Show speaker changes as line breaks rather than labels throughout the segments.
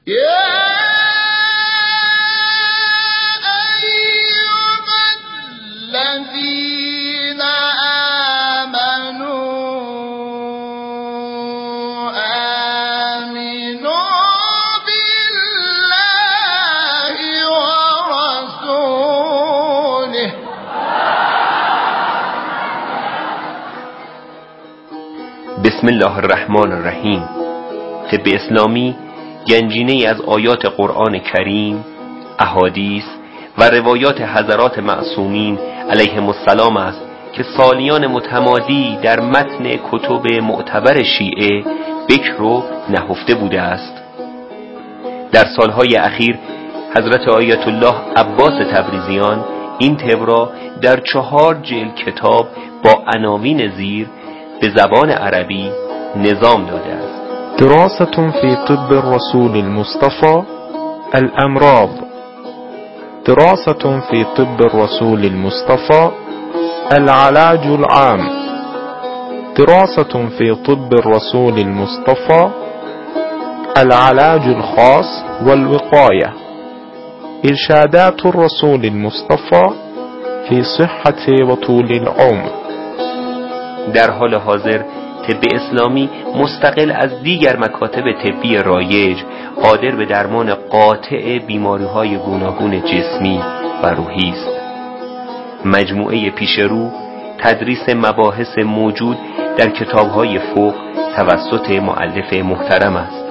بسم الله الرحمن الرحیم. طب اسلامی گنجینه‌ای از آیات قرآن کریم، احادیث و روایات حضرات معصومین علیهم السلام است که سالیان متمادی در متن کتب معتبر شیعه بکر و نهفته بوده است. در سالهای اخیر حضرت آیت الله عباس تبریزیان این طب را در 4 جلد کتاب با عناوین زیر به زبان عربی نظام داده است.
دراسة في طب الرسول المصطفى الأمراض. دراسة في طب الرسول المصطفى العلاج العام. دراسة في طب الرسول المصطفى العلاج الخاص والوقاية. إرشادات الرسول المصطفى في صحة وطول العمر.
در حال حاضر طب اسلامی مستقل از دیگر مکاتب طبی رایج قادر به درمان قاطع بیماری‌های گوناگون جسمی و روحی است. مجموعه پیشرو تدریس مباحث موجود در کتاب‌های فقه توسط مؤلف محترم است.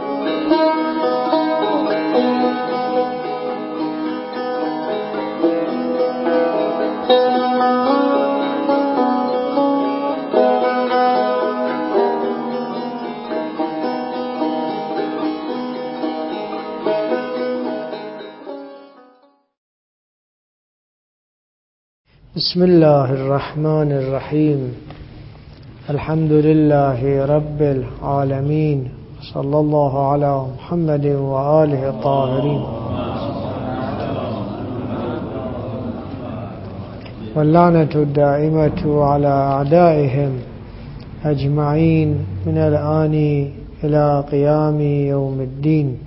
بسم الله الرحمن الرحیم. الحمد لله رب العالمین. صلی الله علی محمد و آله الطاهرین واللعنة الدائمة على أعدائهم أجمعين من الآن إلى قيام يوم الدين.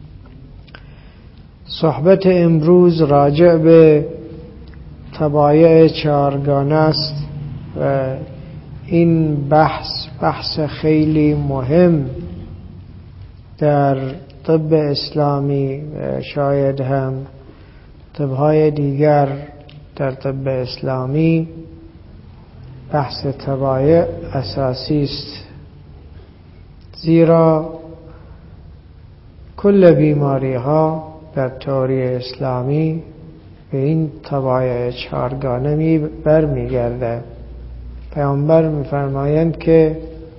صحبت امروز راجع به طبایع 4گانه است و این بحث خیلی مهم در طب اسلامی، شاید هم طبهای دیگر در طب اسلامی بحث طبایع اساسی است، زیرا کل بیماری ها در تئوری اسلامی به این طبایع 4گانه برمیگرده. پیامبر می‌فرمایند که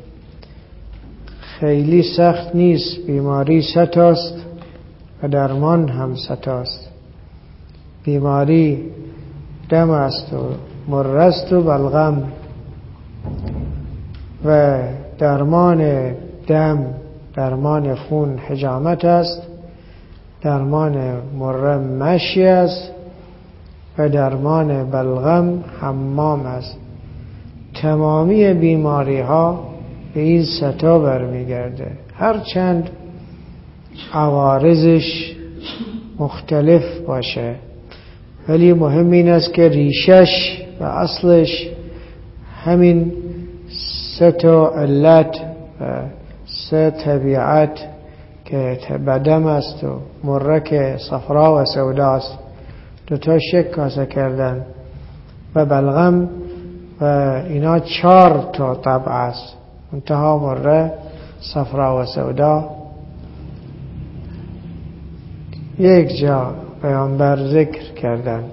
خیلی سخت نیست، بیماری 3 تاست و درمان هم 3 تاست. بیماری دم است و مر است و بلغم، و درمان دم درمان خون حجامت است، درمان مر مشی است و درمان بلغم حمام است. تمامی بیماری ها به این 3 تا برمیگرده، هرچند عوارضش مختلف باشه، ولی مهم این است که ریشش و اصلش همین 3 تا علت و 3 طبیعت که بدم است و مرک صفرا و سودا است، 2 تا شک کاسه کردن، و بلغم و اینا 4 تا طبع است، منتها مره صفرا و سودا 1 جا پیامبر ذکر کردن.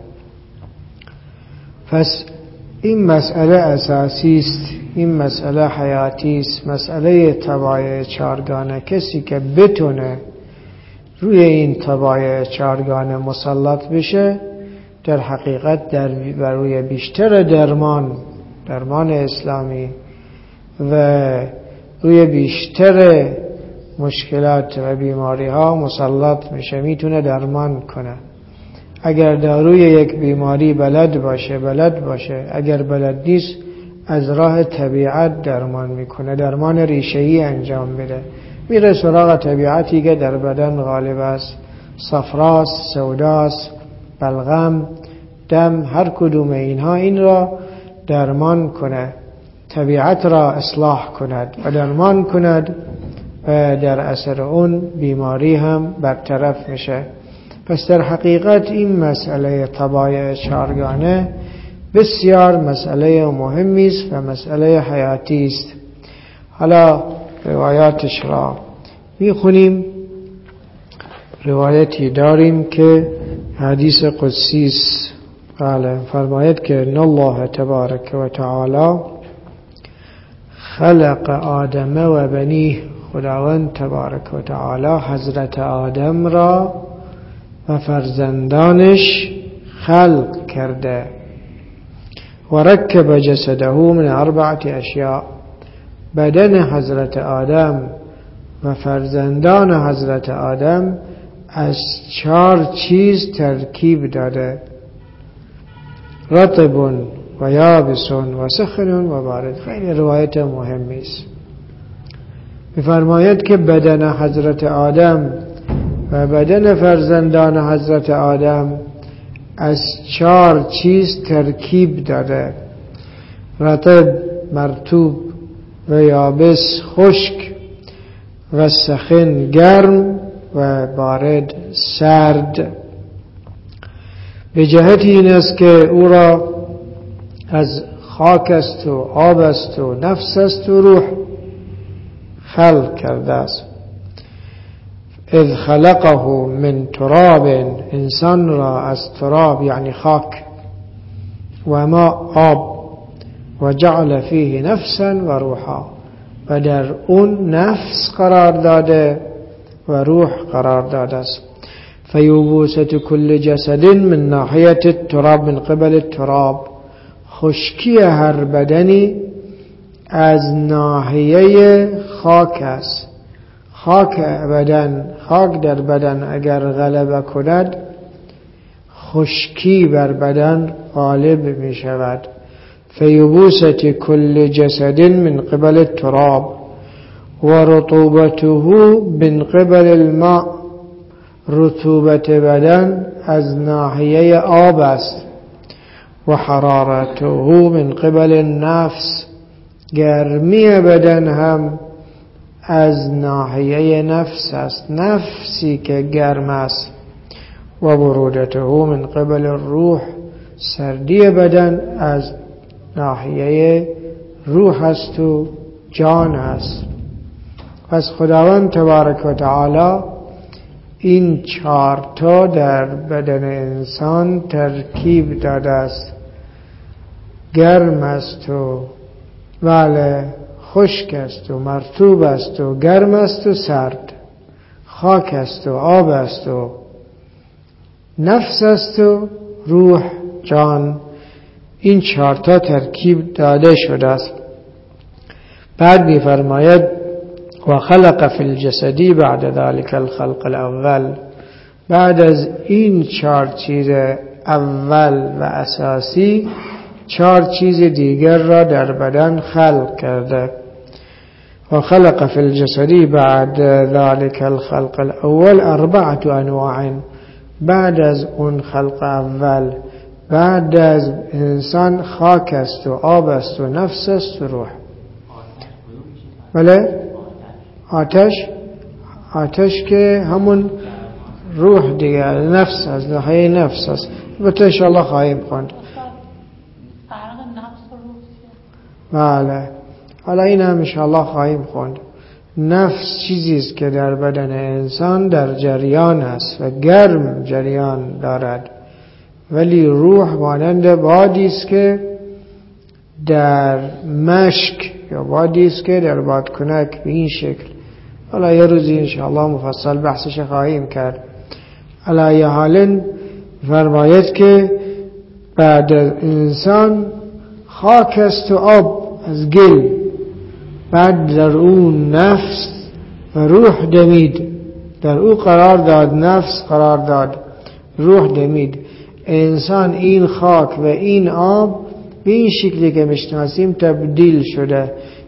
پس این مسئله اساسی است، این مسئله حیاتی است، مسئله طبایع 4گانه. کسی که بتونه روی این طبایع 4گانه مسلط بشه، در حقیقت بر روی بیشتر درمان اسلامی و روی بیشتر مشکلات و بیماری ها مسلط میشه، میتونه درمان کنه. اگر داروی یک بیماری بلد باشه، اگر بلد نیست از راه طبیعت درمان میکنه، درمان ریشه‌ای انجام میده. میره سراغ طبیعتی که در بدن غالب است، صفراست، سوداست، بلغم، دم، هر کدوم اینها این را درمان کنه، طبیعت را اصلاح کند و درمان کند و در اثر اون بیماری هم برطرف میشه. پس در حقیقت این مسئله طبایع چارگانه بسیار مسئله مهمی است و مسئله حیاتی است. حالا روایاتش را میخونیم. روایتی داریم که حدیث قدسی است. بله، فرماید که ان الله تبارک و تعالی خلق آدم و بنیه، خداوند تبارک و تعالی حضرت آدم را و فرزندانش خلق کرده و رکب جسده من 4 اشیاء، بدن حضرت آدم و فرزندان حضرت آدم از 4 چیز ترکیب داده: رطب و یابس و سخن و بارد. خیلی روایت مهمی است. می‌فرماید که بدن حضرت آدم و بدن فرزندان حضرت آدم از 4 چیز ترکیب داده: رطب مرطوب و یابس خشک و سخن گرم و بارد سرد. به جهت این است که او را از خاک است و آب است و نفس است و روح خلق کرده است. اذ خلقه من تراب، انسان را از تراب یعنی خاک و ما آب، و جعل فیه نفسا و روحا، و در اون نفس قرار داده و روح قرار داده است. فیبوسة کل جسد من ناحیة التراب من قبل التراب، خشکی هر بدنی از ناحیه خاک است. خاک در بدن اگر غلبه کند، خشکی بر بدن غالب می شود. فیبوسة کل جسد من قبل التراب و رطوبته من قبل الماء، رطوبت بدن از ناحیه آب است. و حرارته من قبل النفس، گرمی بدن هم از ناحیه نفس است، نفسی که گرم است. و برودته من قبل الروح، سردی بدن از ناحیه روح است و جان است. پس خداوند تبارک و تعالی این 4 تا در بدن انسان ترکیب داده است. گرم است و بله خشک است و مرطوب است و گرم است و سرد، خاک است و آب است و نفس است و روح جان. این 4 تا ترکیب داده شده است. بعد می فرماید و خلق فی الجسدی بعد ذلك الخلق الاول، بعد از این 4 چیز اول و اساسی 4 چیز دیگر را در بدن خلق کرده. و خلق فی الجسدی بعد ذلك الخلق الاول 4 انواع، بعد از اون خلق اول، بعد از انسان خاک است و آب است و نفس است و روح. بله آتش که همون روح دیگه، نفس از ناحیه نفس است. البته ان شاء الله خواهیم خواند. بله حالا این هم ان شاء الله خواهیم خواند. نفس چیزی است که در بدن انسان در جریان است و گرم جریان دارد، ولی روح مانند بادی است که در مشک یا بادی است که در بادکنک به این شکل. حالا یه روزی انشاءالله مفصل بحثش خواهیم کرد. علی حال فرماید که بعد انسان خاک است و آب از گل، بعد در اون نفس و روح دمید، در او قرار داد، نفس قرار داد، روح دمید. انسان این خاک و این آب به این شکلی که میشناسیم تبدیل شده،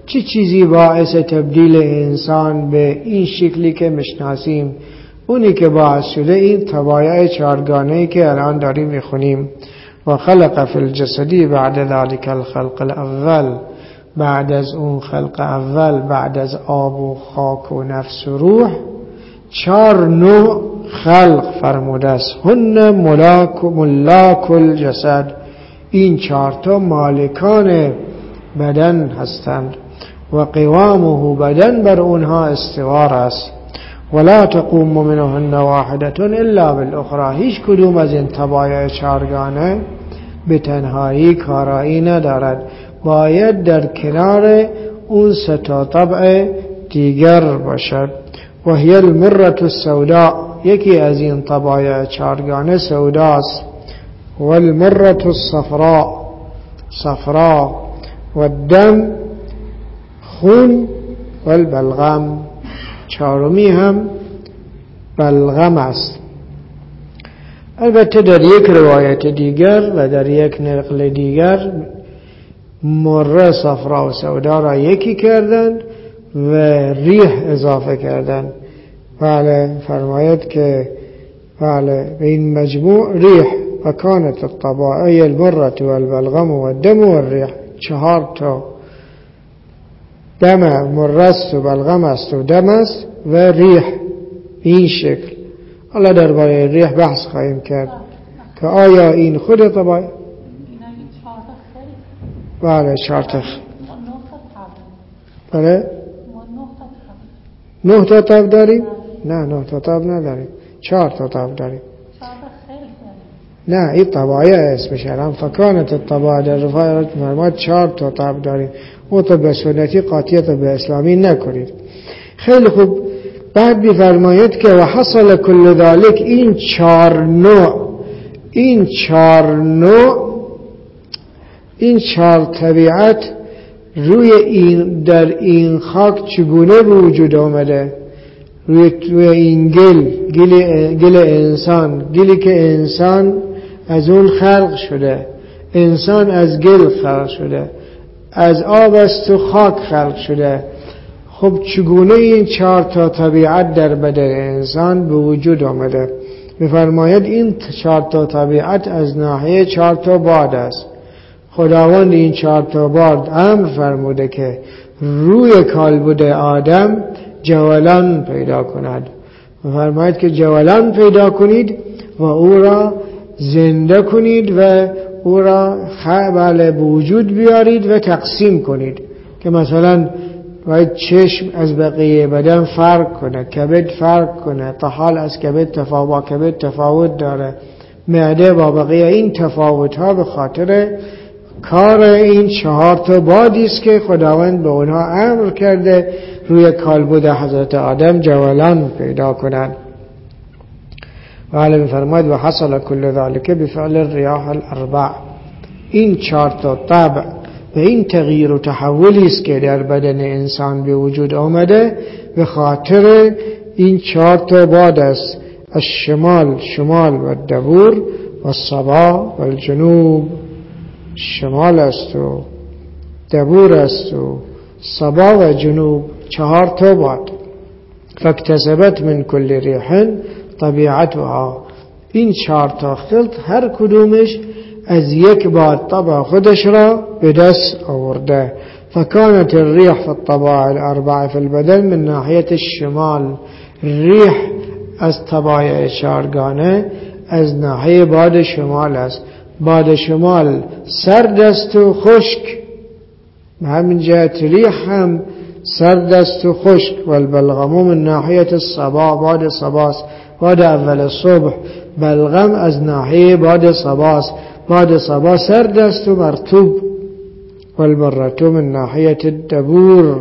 چه چیزی باعث تبدیل انسان به این شکلی که میشناسیم؟ اونی که باعث شده این طبایع چهارگانه‌ای که الان داریم میخونیم، و خلق فی الجسدی بعد ذلك الخلق الاول، بعد از اون خلق اول، بعد از آب و خاک و نفس و روح، 4 نوع خلق فرموده است. هن ملاک الجسد، این 4 تا مالکان بدن هستند. و قوامه، بدن بر اونها استوار است. ولا تقوم منهن واحدة الا بالاخرى، هیچ کدوم از این طبایع چهارگانه به تنهایی کارایی ندارد، باید در کنار اون 3 تا طبع دیگر باشد. و هی المرة السوداء، یکی از این طبایع چهارگانه سوداست. و المرة الصفراء، صفراء. و الدم، خون. و البلغم، 4می هم بلغم است. البته در یک روایت دیگر و در یک نقل دیگر مره، صفرا و سودا را یکی کردند و ریح اضافه کردند. بله، فرماید که بله به این مجموع ریح. و کانت الطبائع المره و البلغم و الدم و الریح، 4 تا دم، مره است و بلغم است و دم است و ریح. این شکل حالا درباره ریح بحث خواهیم کرد که آیا این خود طبایع؟ بله 4 تا. بله 9 تا طب داریم؟ نه 9 تا طب نداریم، 4 تا طب داریم. نه این طبایع اسمش الان فکانت الطبایع در رفاعت فرمود 4 تا طب داریم. او طب سنتی قاطیت به اسلامی نکنید. خیلی خوب. بعد بفرماید که و حصل کل ذالک، این 4 نوع، این 4 نوع، این 4 طبیعت روی این، در این خاک چگونه به وجود آمده؟ روی این گل انسان، گلی که انسان از اون خلق شده، انسان از گل خلق شده، از آب است و خاک خلق شده. خب چگونه این 4 تا طبیعت در بدن انسان به وجود آمده؟ می‌فرماید این 4 تا طبیعت از ناحیه 4 تا باد است. خداوند این 4 تا باد امر فرموده که روی کالبد آدم جولان پیدا کند. می‌فرماید که جولان پیدا کنید و او را زنده کنید و او را بله به وجود بیارید و تقسیم کنید. که مثلا باید چشم از بقیه بدن فرق کنه، کبد فرق کنه، طحال از کبد تفاوت داره، معده با بقیه. این تفاوت ها به خاطر کار این 4 تا بادی است که خداوند به اونها امر کرده روی کالبد حضرت آدم جولان پیدا کنند. و علی می‌فرماید و حصل کل ذلك بفعل الرياح الاربع، این 4 تا طبع و این تغییر و تحولی است که در بدن انسان به وجود آمده به خاطر این 4 تا باد است. الشمال، شمال، و الدبور و الصبا و الجنوب، شمال است و دبور است و صبا و جنوب، 4 تا باد. فاکتسبت من کل ریح طبیعتها، این 4 تا خلط هر کدومش از یک باد طبع خودش را به دست آورده. فکانت الریح فی الطباع الاربع فی البدن من ناحیه الشمال، ریح از طبایع 4گانه از ناحیه باد شمال است. باد شمال سرد است و خشک، به همین جهت ریح هم سرد است و خشک. و البلغم من ناحیه الصبا، باد صباست، باد اول صبح. بلغم از ناحیه باد صباست، باد صبا سرد است و مرطوب. و المره من ناحیه الدبور،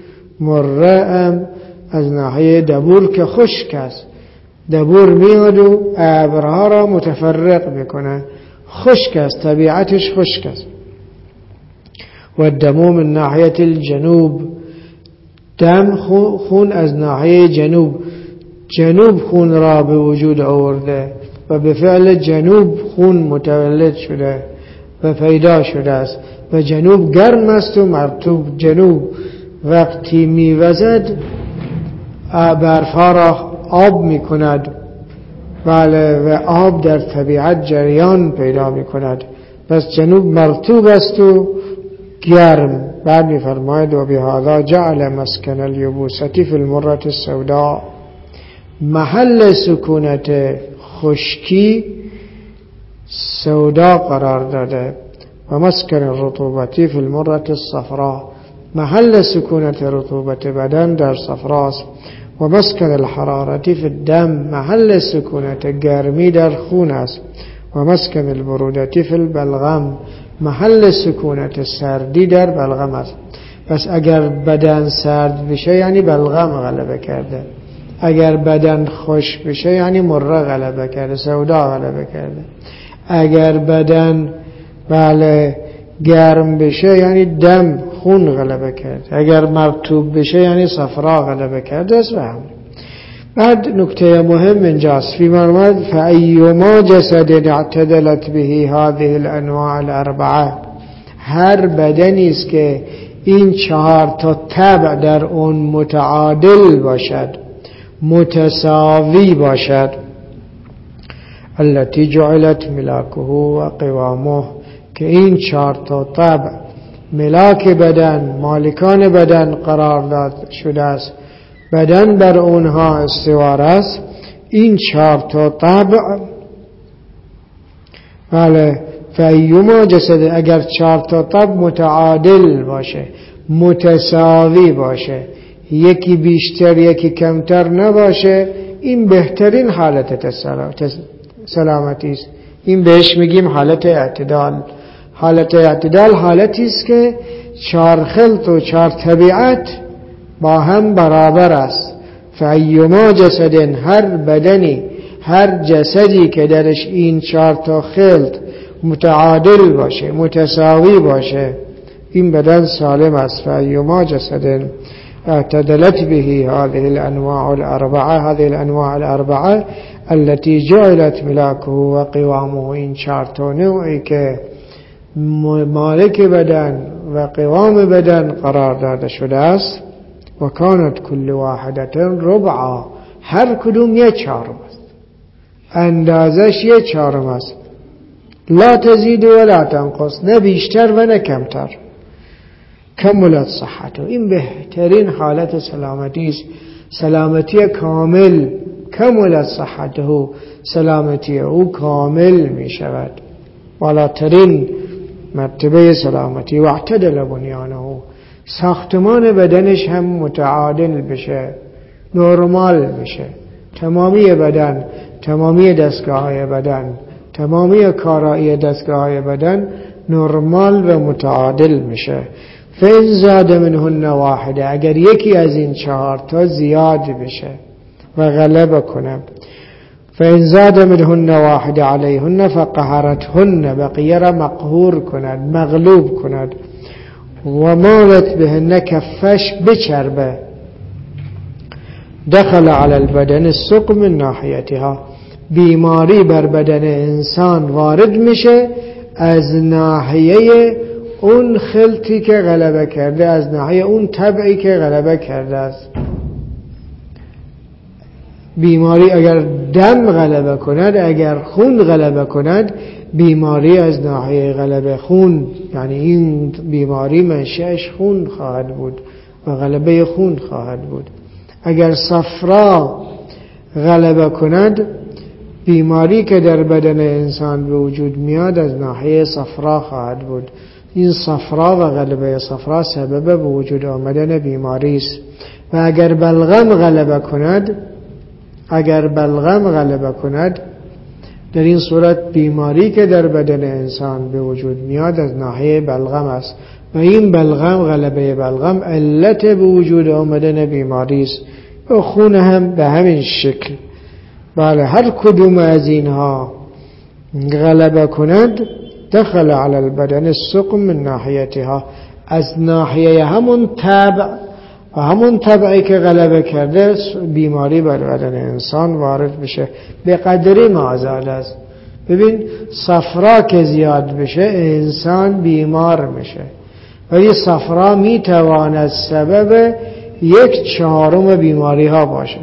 مره از ناحیه دبور که خشک است. دبور میاد و ابرها را متفرق میکنه، خشک است، طبیعتش خشک است. و الدم من ناحیه الجنوب، دم خون از ناحیه جنوب، جنوب خون را به وجود آورده و به فعل جنوب خون متولد شده و پیدا شده است. و جنوب گرم است و مرطوب، جنوب وقتی میوزد برفا را آب میکند، بله، و آب در طبیعت جریان پیدا میکند. پس جنوب مرطوب است و گرم. بعد میفرماید و بهذا جعل مسکن الیبوسة فی المرة السوداء، محل سکونت خشکی سودا قرار داده، و مسکن الرطوبة فی المرة الصفراء، محل سکونت رطوبت بدن در صفراست، و مسکن الحرارة فی الدم، محل سکونت گرمی در خون است، و مسکن البرودة فی البلغم، محل سکونت سردی در بلغم است. پس اگر بدن سرد بشه یعنی بلغم غلبه کرده، اگر بدن خشک بشه یعنی مره غلبه کرده، سودا غلبه کرده. اگر بدن بله گرم بشه یعنی دم خون غلبه کرده، اگر مرطوب بشه یعنی صفرا غلبه کرده است. بعد نکته مهم اینجاست، فی مرمد فایما جسد اعتدلت به هذه الانواع الاربعه، هر بدنی است که این 4 تا طبع در اون متعادل باشد، متساوی باشد، التي جعلت ملاکه و قوامه، که این 4 تا طبع ملاک بدن، مالکان بدن قرار داد شده است، بدن بر اونها استوار است. این 4 تا طبع، بله، فایما جسد، اگر 4 تا طبع متعادل باشه، متساوی باشه، یکی بیشتر یکی کمتر نباشه، این بهترین حالت سلامتی است. این بهش میگیم حالت اعتدال. حالت اعتدال حالتی است که 4 خلط و 4 طبیعت با هم برابر است. فایما جسد، هر بدنی، هر جسدی که درش این 4 تا خلط متعادل باشه، متساوی باشه، این بدن سالم است. فایما جسد اعتدلت به هذه الانواع الاربعه، هذه الانواع الاربعه التي جعلت ملاكه و قوامه، این 4 تا نوعی که مالک بدن و قوام بدن قرار داده شده است. و کانت کل واحدة ربعا، هر کدوم 1/4 است، اندازش 1/4 است، لا تزید ولا تنقص، نه بیشتر و نه کمتر. کملت صحته، این بهترین حالت سلامتی است، سلامتی کامل. کملت صحته، سلامتی او کامل می شود، بالاترین مرتبه سلامتی. و اعتدل بنیانه، ساختمان بدنش هم متعادل بشه، نرمال بشه، تمامی بدن، تمامی دستگاه بدن، تمامی کارایی دستگاه بدن نرمال و متعادل میشه. فإن زاد منهن واحده، اگر یکی از این 4 تا زیاد بشه و غلبه کنه، فإن زاد منهن واحده علیهن فقهرتهن، بقیه را مقهور کند، مغلوب کند. و مالت بهن، کفش بچربه، دخل على البدن السقم من ناحیتها، بیماری بر بدن انسان وارد میشه از ناحیه اون خلطی که غلبه کرده، از ناحیه اون طبعی که غلبه کرده است. بیماری اگر دم غلبه کند، اگر خون غلبه کند، بیماری از ناحیه غلبه خون، یعنی این بیماری منشأش خون خواهد بود و غلبه خون خواهد بود. اگر صفرا غلبه کند، بیماری که در بدن انسان به وجود میاد از ناحیه صفرا خواهد بود. این صفرا و غلبه صفرا سبب به وجود آمدن بیماری است. و اگر بلغم غلبه کند، اگر بلغم غلبه کند، در این صورت بیماری که در بدن انسان به وجود میاد از ناحیه بلغم است و این بلغم، غلبه بلغم، علت به وجود آمدن بیماری است. و خون هم به همین شکل. بله، هر کدوم از اینها غلبه کند، دخل على البدن السقم من ناحیتها، از ناحیه همون طبع و همون طبعی که غلبه کرده بیماری بر بدن انسان وارد بشه. به قدری معزال است. ببین، صفرا که زیاد بشه انسان بیمار میشه ولی صفرا میتواند سبب 1/4 بیماری ها باشه.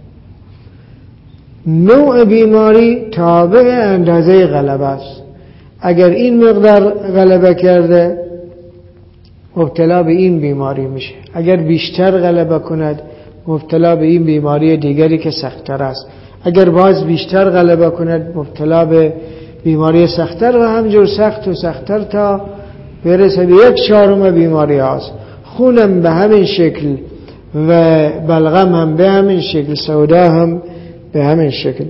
نوع بیماری تابع اندازه غلبه است. اگر این مقدار غلبه کرده مبتلا به این بیماری میشه، اگر بیشتر غلبه کند مبتلا به این بیماری دیگری که سخت‌تر است، اگر باز بیشتر غلبه کند مبتلا به بیماری سخت‌تر و همجور سخت و سخت‌تر تا برسه به 1/4 بیماری هاست. خونم به همین شکل و بلغم هم به همین شکل، سودا هم به همین شکل.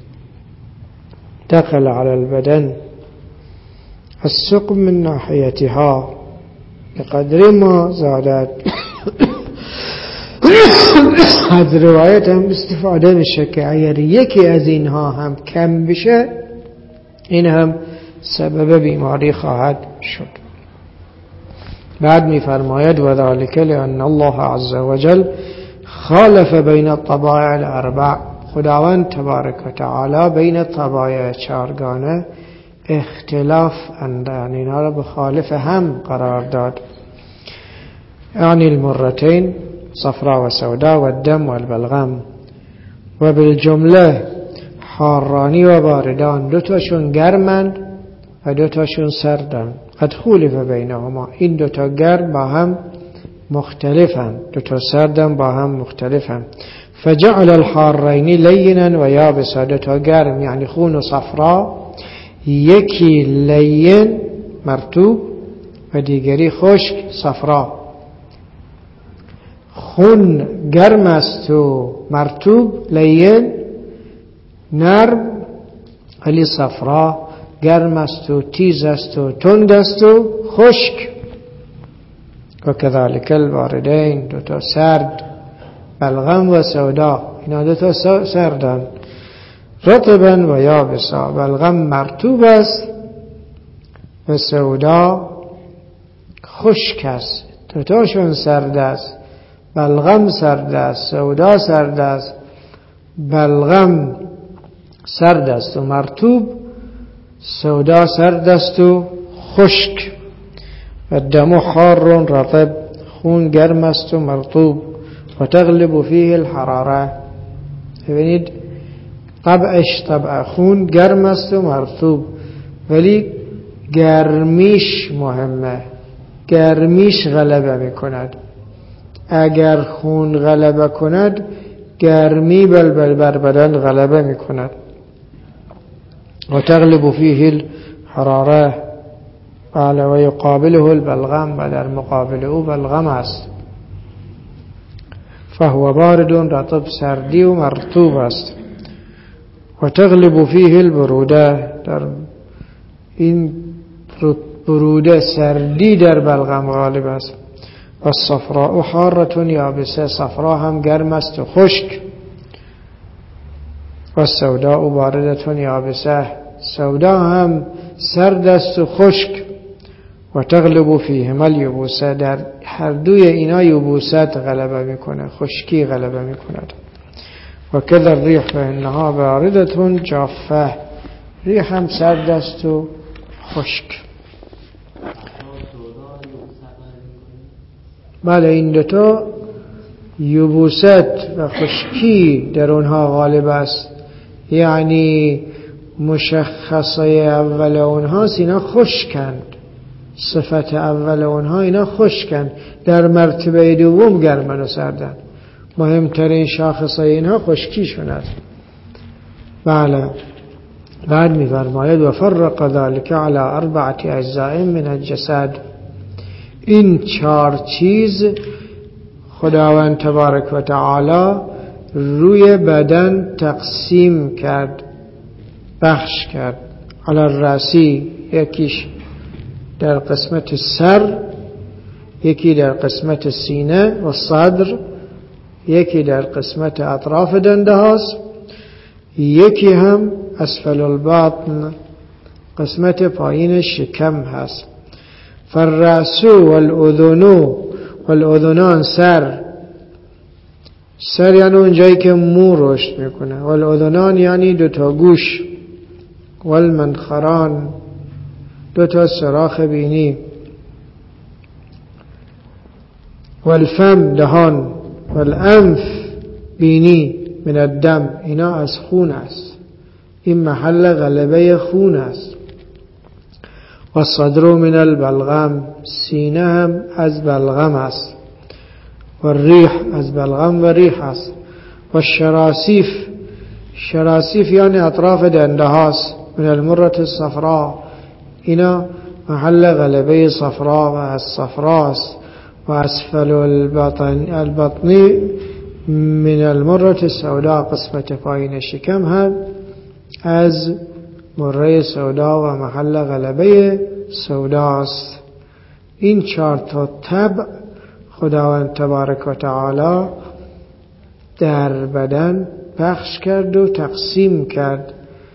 دخل على البدن السقم من ناحيتها بقدر ما زادت. از روایت هم استفاده میشه که اگر یکی از اینها هم کم بشه این هم سبب بیماری خواهد شد. بعد میفرماید و ذلك لأن الله عز وجل خالف بین الطبائع الاربع. خداوند تبارک و تعالی بین طبایع 4گانه اختلاف اندن، اینها را بخالف هم قرار داد. یعنی المرتين صفراء و سودا و الدم و البلغم. و بالجمله حارانی و باردان، 2تاشون گرمند و 2تاشون سردند. قد خولف بینهما، این 2تا گرم با هم مختلفند، 2تا سردن با هم مختلفند. فجعل الحارین لینا و یابسا، 2تا گرم یعنی خون و صفرا، یکی لین مرطوب و دیگری خشک صفرا. خون گرم است و مرطوب لین نرم، ولی صفرا گرم است و تیز است و تند است و خشک. و كذلك الباردین، 2تا سرد، بلغم و سودا، اینا 2تا سردن. رطبا و یابسا، بلغم مرطوب است و سودا خشک است. 2تاشون سرد است، بلغم سرد است، سودا سرد است. بلغم سرد است و مرطوب، سودا سرد است و خشک. و دم حار رطب، خون گرم است و مرطوب. و تغلب فیه الحراره، ببینید طبعش طبع خون گرم است و مرطوب، ولی گرمیش مهمه، گرمیش غلبه میکند. اگر خون غلبه کند گرمی بر بدن غلبه میکند. و تغلب فیه الحراره و یقابله البلغم، و در مقابل او بلغم است. فهو بارد رطب، سردی و مرطوب است. و تغلب فیه البروده، در این بروده سردی در بلغم غالب است. و الصفراء حارة یابسه، صفرا هم گرم است و خشک. و السوداء باردة یابسه، سودا هم سرد است و خشک. و تغلب فیهما الیبوسه، در هر دوی اینا یبوست غلبه میکنه، خشکی غلبه میکند. و کذا الریح فانها بارده جافه، ریح هم سرد است و خشک. بله، این دوتا یبوست و خشکی در اونها غالب است. یعنی مشخصه اول اونها اینا خشکند، صفت اول اونها اینا خشکند، در مرتبه دوم گرمن و سردن. مهمترین شاخصه اینها خشکیشون است. بله. بعد می‌فرماید و فرق ذلك على 4 اجزاء من الجسد، این 4 چیز خداوند تبارک و تعالی روی بدن تقسیم کرد، بخش کرد. علی الراسی، یکیش در قسمت سر، یکی در قسمت سینه و صدر، یکی در قسمت اطراف دنده هاست، یکی هم اسفل الباطن، قسمت پایین شکم هست. فالرأس والأذنان، سر یعنی اونجایی که مو رشد میکنه، والأذنان یعنی 2تا گوش، والمنخران 2تا سراخ بینی، والفم دهان، والانف بینی، من الدم اینا از خون است، این محل غلبه خون است. والصدر من البلغم، سینه هم از بلغم است. والریح از بلغم و ریح است. والشراسیف، شراسیف یعنی اطراف دنده هاست. من المرة الصفراء، اینا محل غلبه صفراء و از صفراست. و اسفل البطن من المرة السوداء، قسمت پایین شکم هم از مره سودا و محل غلبه سوداست. این 4 طبع خداوند تبارک و تعالی در بدن پخش کرد و تقسیم کرد.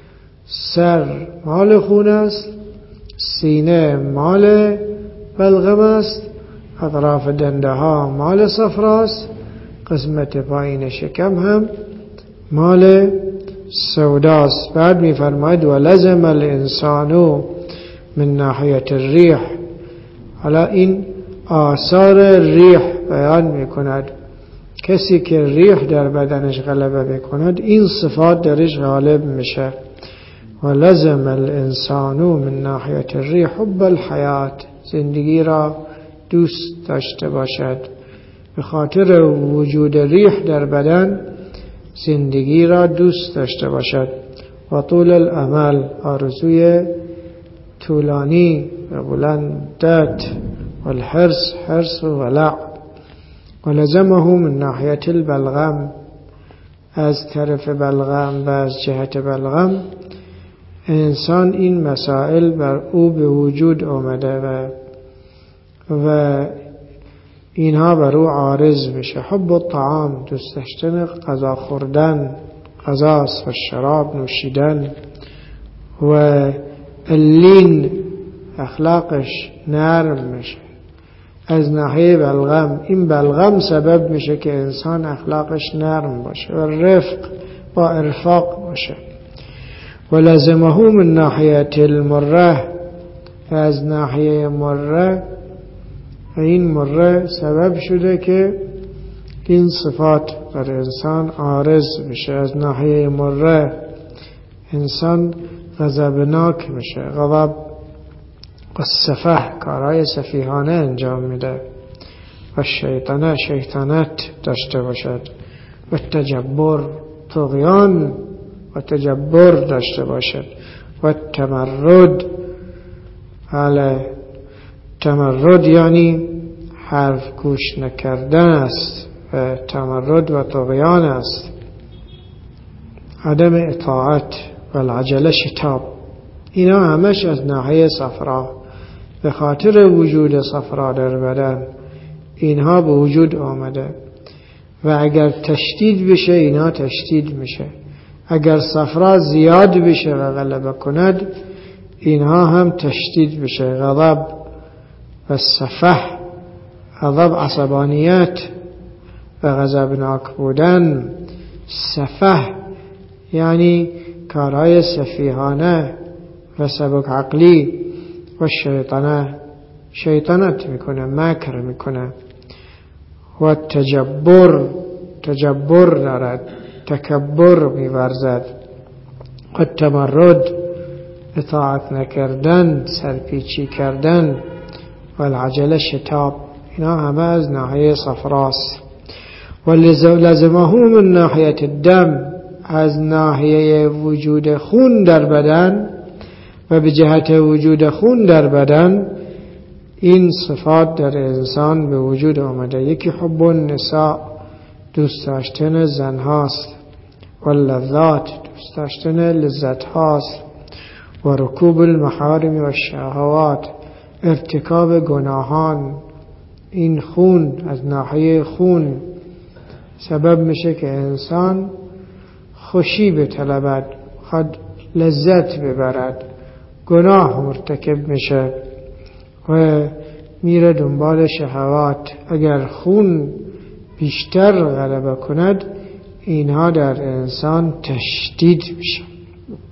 سر مال خون است، سینه مال بلغم است، اطراف دنده ها مال صفراست، قسمت پایین شکم هم مال سوداست. بعد می فرماید ولزم الانسان من ناحیت الریح. حالا این آثار ریح بیان می کند. کسی که ریح در بدنش غلبه میکند این صفات درش غالب میشه. ولزم الانسان من ناحیت الریح حب الحیات، زندگی را دوست داشته باشد. به خاطر وجود ریح در بدن زندگی را دوست داشته باشد. و طول الامل، آرزوی طولانی و بلندت. والحرص، حرص و ولع. ولزمه من ناحیت البلغم، از طرف بلغم و از جهت بلغم انسان این مسائل بر او به وجود آمده و اینها بر او عارض میشه. حب الطعام، دوست داشتن غذا خوردن، غذاست. و شراب، نوشیدن. و اللین، اخلاقش نرم میشه از ناحیه بلغم. این بلغم سبب میشه که انسان اخلاقش نرم باشه و رفق با ارفاق باشه. ولزمه من ناحیت المره، از ناحیه مره، این مره سبب شده که این صفات بر انسان عارض بشه. از ناحیه مره انسان غضبناک میشه، غضب و سفه، کارهای سفیهانه انجام میده. و شیطنه، شیطنت داشته باشد. و تجبر، طغیان و تجبر داشته باشد. و تمرد، تمرد یعنی حرف گوش نکردن است و تمرد و طغیان است. عدم اطاعت و العجله، شتاب. اینا همش از ناحیه صفرا. به خاطر وجود صفرا در بدن اینها به وجود آمده و اگر تشدید بشه اینا تشدید میشه. اگر صفرا زیاد بشه و غلبه کند اینها هم تشدید بشه. غضب و سفه، غضب عصبانیت و غضبناک بودن. سفه یعنی کارهای سفیهانه و سبک عقلی. و شیطنه، شیطنت میکنه، مکر میکنه. و تجبر، تجبر دارد، تکبر میورزد. و تمرد، اطاعت نکردن، سرپیچی کردن. و العجله، شتاب. اینا همه از ناحیه صفراست. و لزمه من ناحیت الدم، از ناحیه وجود خون در بدن و به جهت وجود خون در بدن این صفات در انسان به وجود آمده. یکی حب النساء، دوست داشتن زن هاست. و لذات، دوست داشتن لذت هاست. و رکوب المحارم و الشهوات، ارتکاب گناهان. این خون، از ناحیه خون سبب میشه که انسان خوشی بطلبد، خود لذت ببرد، گناه مرتکب میشه و میره دنبال شهوات. اگر خون بیشتر غلبه کند اینها در انسان تشدید میشه.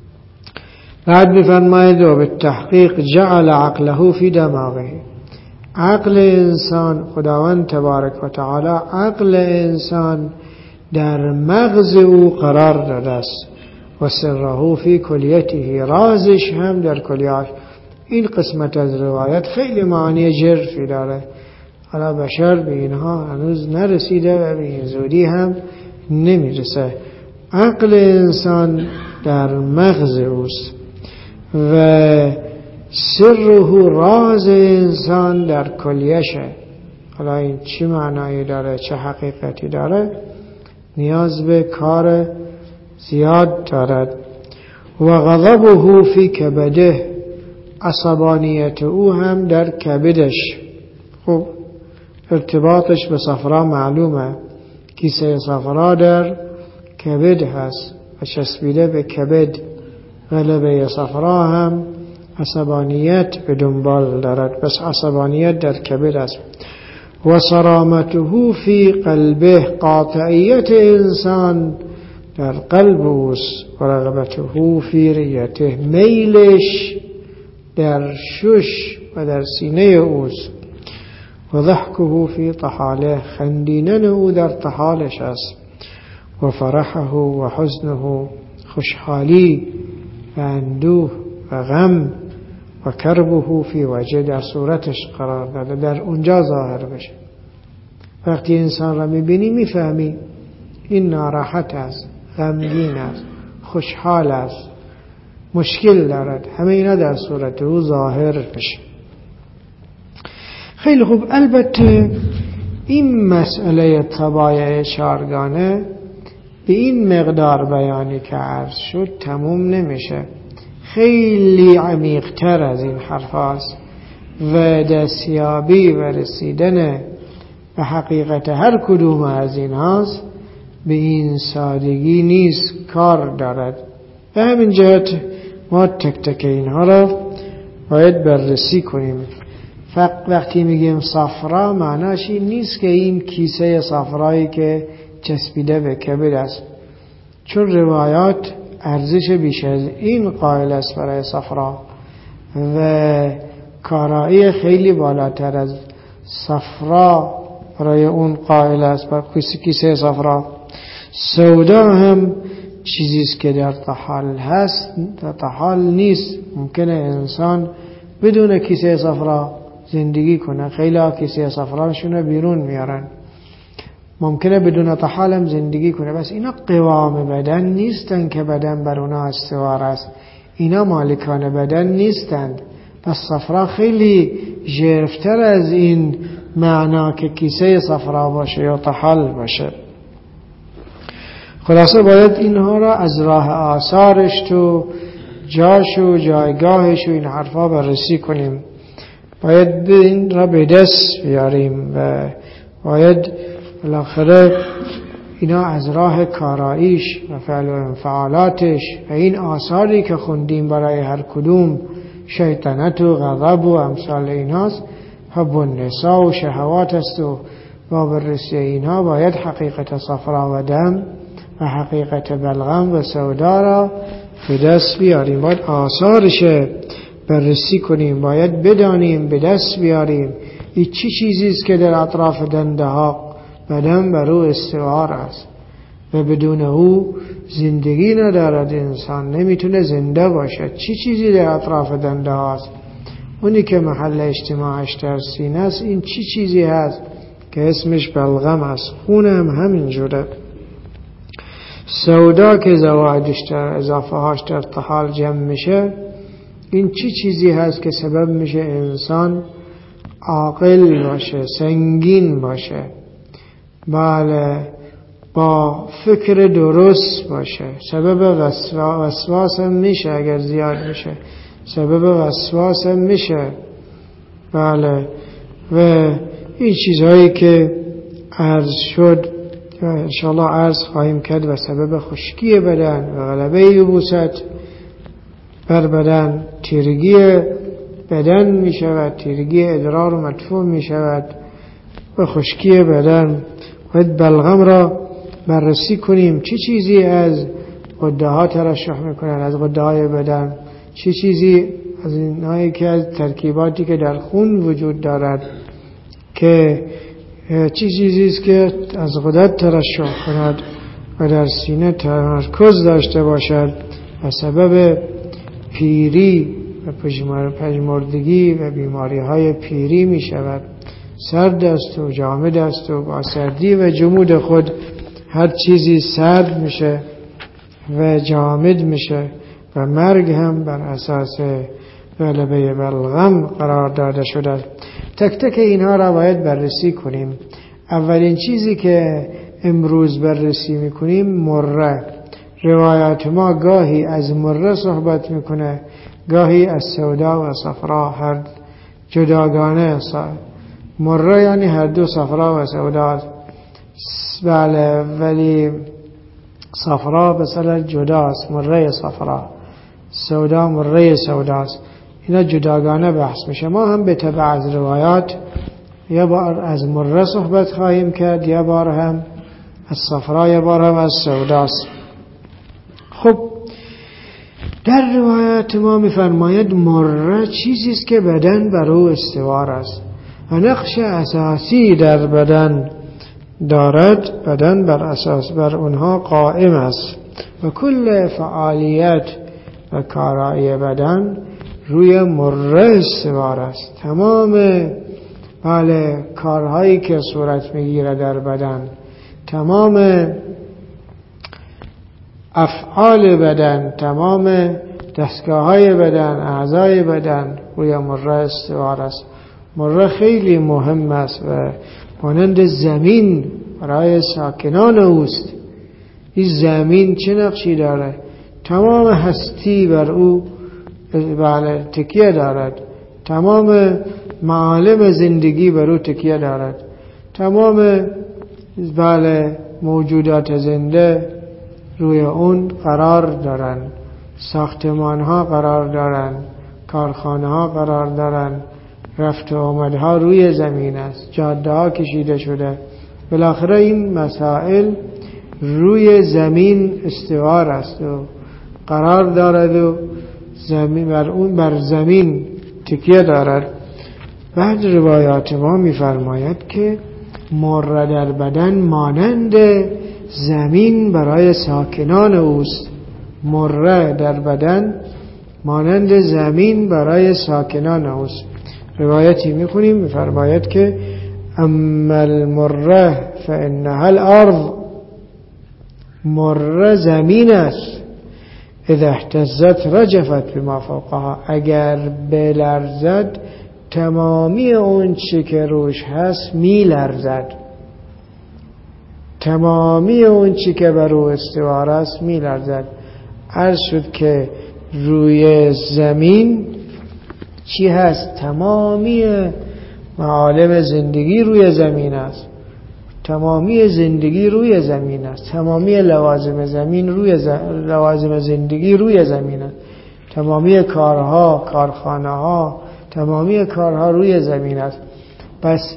بعد میفرماید و به تحقیق جعل عقله فی دماغه، عقل انسان، خداوند تبارک و تعالی عقل انسان در مغز او قرار داده است و سره فی کلیته، رازش هم در کلیه‌اش. این قسمت از روایت خیلی معانی جرفی داره، حالا بشر به اینها هنوز نرسیده و به این زودی هم نمیرسه. عقل انسان در مغز اوست و سره، راز انسان در کلیشه. حالا این چه معنایی داره، چه حقیقتی داره، نیاز به کار زیاد دارد. و غضبه فی کبده، عصبانیت او هم در کبدش. خب ارتباطش به صفرا معلومه، کیسه صفرا در کبد هست و چسبیده به کبد. غلبه صفرا هم عصبانیت به دنبال دارد، بس عصبانیت در کبد است. و صرامته فی قلبه، قاطعیت انسان در قلب اوست. و رغبته فی ریته، میلش در شش و در سینه اوست. و ضحکه فی طحاله، خندیدن او در طحالش است. و فرحه و حزنه، خوشحالی و اندوه و غم. و کربه فی وجه، در صورتش قرار داده، در اونجا ظاهر بشه. وقتی انسان را میبینی میفهمی این ناراحت است، غمگین است، خوشحال است، مشکل دارد، همه اینا در صورت او ظاهر بشه. خیلی خوب. البته این مسئله طبایع چارگانه به این مقدار بیانی که عرض شد تموم نمیشه، خیلی عمیق‌تر از این حرف هست و دستیابی و رسیدن به حقیقت هر کدوم از این هاست به این سادگی نیست، کار دارد. به همین جهت ما تک تک اینها را باید بررسی کنیم. وقتی میگیم صفرا معناش این نیست که این کیسه صفرایی که چسبیده به کبد است، چون روایات ارزش بیش از این قائل است برای صفرا و کارایی خیلی بالاتر از صفرا برای اون قائل است برای کیسه صفرا. سودا هم چیزیست که در طحال هست، در طحال نیست. ممکنه انسان بدون کیسه صفرا زندگی کنه، خیلی ها کیسه صفراشون بیرون میارن، ممکنه بدون طحال هم زندگی کنه، بس اینا قوام بدن نیستن که بدن بر اونا استوار است، اینا مالکان بدن نیستند. پس صفرا خیلی ژرفتر از این معنا که کیسه صفرا باشه یا طحال باشه. خلاصه باید اینها را از راه آثارش تو جاش و جایگاهش و این حرفا بررسی کنیم. باید این را به دست بیاریم و باید بالاخره اینا از راه کاراییش و فعل و انفعالاتش و این آثاری که خوندیم برای هر کدوم، شیطنت و غضب و امثال ایناست، حب النساء و شهوات است و با بررسی اینها باید حقیقت صفرا و دم و حقیقت بلغم و سودا را به دست بیاریم. باید آثارش بررسی کنیم، باید بدانیم، به دست بیاریم این چی چیزیست که در اطراف دنده ها بدن بر او استوار است و بدون او زندگی ندارد، انسان نمیتونه زنده باشد. چی چیزی در اطراف دنده هاست؟ اونی که محل اجتماعش در سینه است، این چی چیزی هست که اسمش بلغم است. خون هم همین جوره. سودا که زوادش در اضافه هاش در طحال جمع میشه، این چی چیزی هست که سبب میشه انسان عاقل باشه، سنگین باشه، بله، با فکر درست باشه. سبب وسواس هم میشه، اگر زیاد میشه سبب وسواس هم میشه، بله. و این چیزهایی که عرض شد و انشاءالله عرض خواهیم کرد و سبب خشکی بدن و غلبه یبوست بر بدن، تیرگی بدن می شود، تیرگی ادرار و مدفوع می شود و خشکی بدن. باید بلغم را بررسی کنیم، چه چیزی از غده ها ترشح می کنند، از غده های بدن، چه چیزی از اینایی که از ترکیباتی که در خون وجود دارد که چیزی است که از قدرت ترشح کند و در سینه تمرکز داشته باشد و سبب پیری و پژمردگی و بیماری های پیری می شود. سرد است و جامد است و با سردی و جمود خود هر چیزی سرد میشه و جامد میشه و مرگ هم بر اساس غلبه بلغم قرار داده شده. تک تک اینها را باید بررسی کنیم. اولین چیزی که امروز بررسی میکنیم مره. روایات ما گاهی از مره صحبت میکنه، گاهی از سودا و صفرا، هر جداگانه. مره یعنی هر دو صفرا و سودا. بله، ولی صفرا مثلا جداست، مره صفرا، سودا مره سوداست. اینا جداگانه بحث میشه. ما هم به تبع از روایات یه بار از مره صحبت خواهیم کرد، یه بار هم از صفرا، یه بار هم از سوداست. خب در روایات ما میفرماید مره چیزی است که بدن بر او استوار است و نقش اساسی در بدن دارد. بدن بر اساس بر اونها قائم است و کل فعالیت و کارایی بدن روی مره استوار است. تمام کارهایی که صورت میگیره در بدن، تمام افعال بدن، تمام دستگاه‌های بدن، اعضای بدن روی مره استوار است. مره خیلی مهم است و مانند زمین برای ساکنان اوست. این زمین چه نقشی داره؟ تمام هستی بر او تکیه دارد. تمام معالم زندگی بر او تکیه دارد. تمام موجودات زنده روی اون قرار دارن. ساختمان ها قرار دارن، کارخانه ها قرار دارن، رفت و آمدها روی زمین است، جاده ها کشیده شده. بالاخره این مسائل روی زمین استوار است و قرار دارد و زمین بر زمین تکیه دارد. بعد روایات ما می‌فرماید که مره در بدن مانند زمین برای ساکنان اوست. مره در بدن مانند زمین برای ساکنان اوست. روایتی میخونیم میفرماید که اما المره فانها الارض. مره زمین است، اذا اهتزت رجفت بما فوقها. اگر بلرزد تمامی اون چی که روش هست میلرزد. تمامی اون چی که بر او استوار است میلرزد. عرض شد که روی زمین چی هست؟ تمامی معالم زندگی روی زمین است. تمامی زندگی روی زمین است. تمامی لوازم لوازم زندگی روی زمین است. تمامی کارها، کارخانه ها، تمامی کارها روی زمین است. پس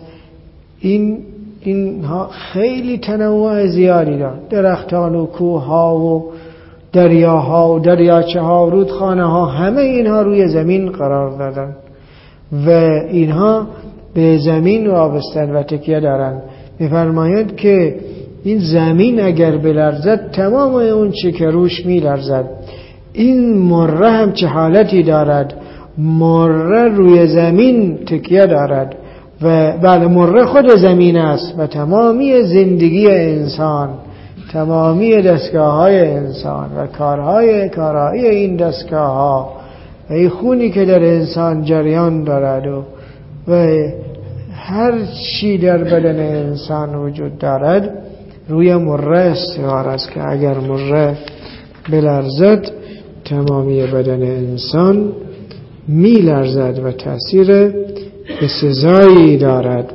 اینها خیلی تنوع زیادی دارد. درختان و کوه ها و دریاها و دریاچه ها و رودخانه ها، همه اینها روی زمین قرار دارند و اینها به زمین وابستن و تکیه دارند. می‌فرماید که این زمین اگر بلرزد تمام اون چی که روش میلرزد. این مره هم چه حالتی دارد؟ مره روی زمین تکیه دارد و مره خود زمین است و تمامی زندگی انسان، تمامی دستگاه‌های انسان و کارهای این دستگاه‌ها و این خونی که در انسان جریان دارد و هر چی در بدن انسان وجود دارد روی مره استوار است که اگر مره بلرزد تمامی بدن انسان میلرزد و تأثیر بسزایی دارد.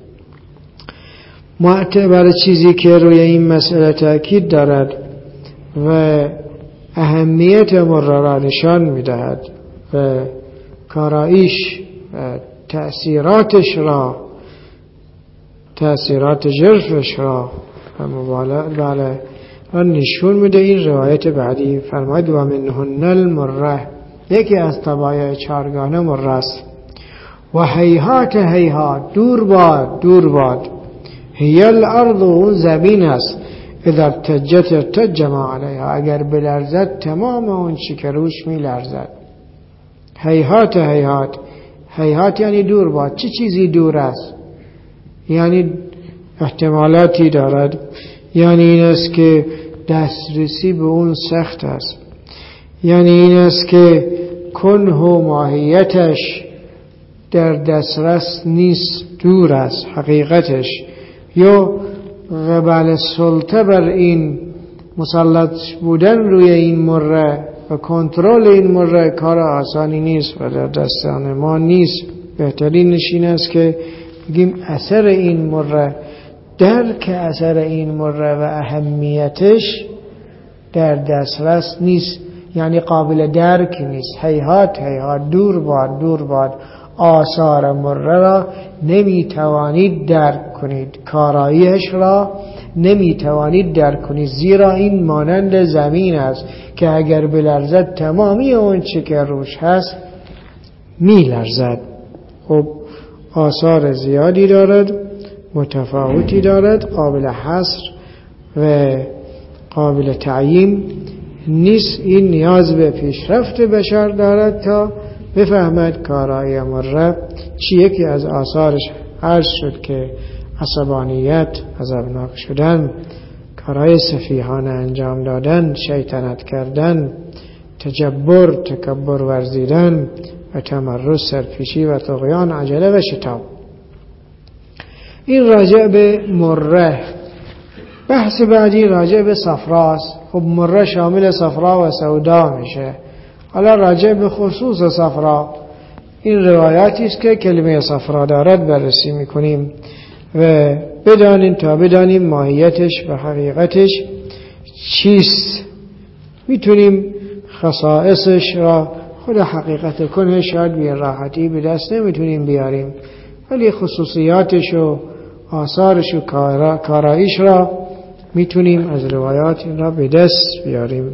معتبر چیزی که روی این مسئله تأکید دارد و اهمیت مره را نشان می‌دهد و کارایش و تأثیراتش را، تأثیرات جرفش را و نشون میده این روایت بعدی. فرماید و منهن المره. یکی از طبایع چارگانه مره است. و هیهات هیهات، دور باد دور باد. هی الارض، اون زمین است، اذا ارتجت ارتج ما علیها، اگر بلرزد تمام اون چی که روش می لرزد. هیهات هیهات، هیهات یعنی دور باد. چه چیزی دور است؟ یعنی احتمالاتی دارد، یعنی این است که دسترسی به اون سخت است، یعنی این است که کنه و ماهیتش در دسترس نیست، دور است حقیقتش. یا قبل سلطه بر این مسلط بودن روی این مره و کنترل این مره کار آسانی نیست و در دستان ما نیست. بهترین نشین است که بگیم اثر این مره، درک اثر این مره و اهمیتش در دسترس نیست، یعنی قابل درک نیست. هیهات هیهات، دور باد دور باد. آثار مره را نمیتوانید درک کنید، کاراییش را نمیتوانید درک کنید، زیرا این مانند زمین است که اگر بلرزد تمامی اون چه که روش هست میلرزد. خب آثار زیادی دارد، متفاوتی دارد، قابل حصر و قابل تعیین نیست. این نیاز به پیشرفت بشر دارد تا بفهمد کارایی مره چی. یکی از آثارش عرض شد که عصبانیت، عصبناک شدن، کارهای سفیهانه انجام دادن، شیطنت کردن، تجبر، تکبر ورزیدن و تمرد، سرپیچی و طغیان، عجله و شتاب. این راجع به مره. بحث بعدی راجع به صفراست. خب مره شامل صفرا و سودا میشه. حالا راجع به خصوص صفرا، این روایاتی است که کلمه صفرا دارد بررسی میکنیم و بدانیم تا بدانیم ماهیتش و حقیقتش چیست. میتونیم خصائصش را، خود حقیقت کنه شاید به راحتی به دست نمیتونیم بیاریم، ولی خصوصیاتش و آثارش و کاراییش را میتونیم از روایات این را به دست بیاریم.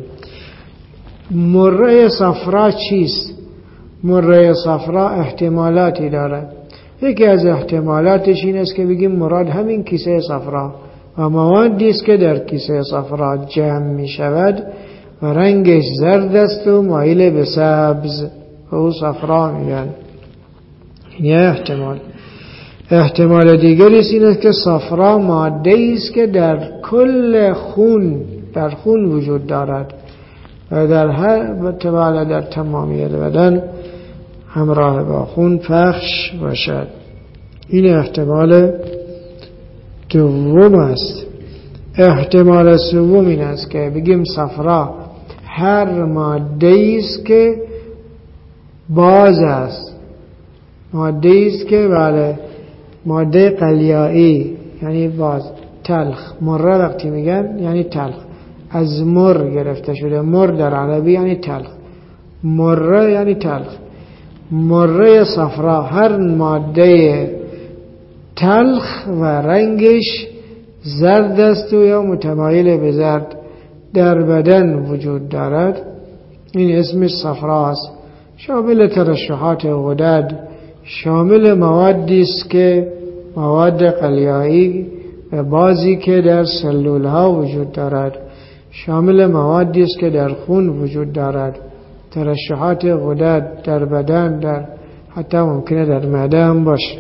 مره صفرا چیست؟ مره صفرا احتمالاتی دارد. یکی از احتمالاتش این است که بگیم مراد همین کیسه صفرا و موادی است که در کیسه صفرا جمع می شود و رنگش زرد است و مایل به سبز و او صفرا میگن. یه احتمال. احتمال دیگری این است که صفرا ماده است که در کل خون، در خون وجود دارد و در هر تبعه در تمامی بدن همراه با خون پخش باشد. این احتمال دوم است. احتمال سوم این است که بگیم صفرا هر ماده است که باز است، ماده است که بله ماده قلیایی یعنی باز، تلخ. مره وقتی میگن یعنی تلخ، از مر گرفته شده. مر در عربی یعنی تلخ، مره یعنی تلخ. مره صفرا هر ماده تلخ و رنگش زرد است و یا متمایل به زرد در بدن وجود دارد، این اسمش صفرا است. شامل ترشحات غدد، شامل موادی است که مواد قلیایی و بازی که در سلول ها وجود دارد، شامل موادی است که در خون وجود دارد، ترشحات غدد در بدن، در حتی ممکنه در معده هم باشه.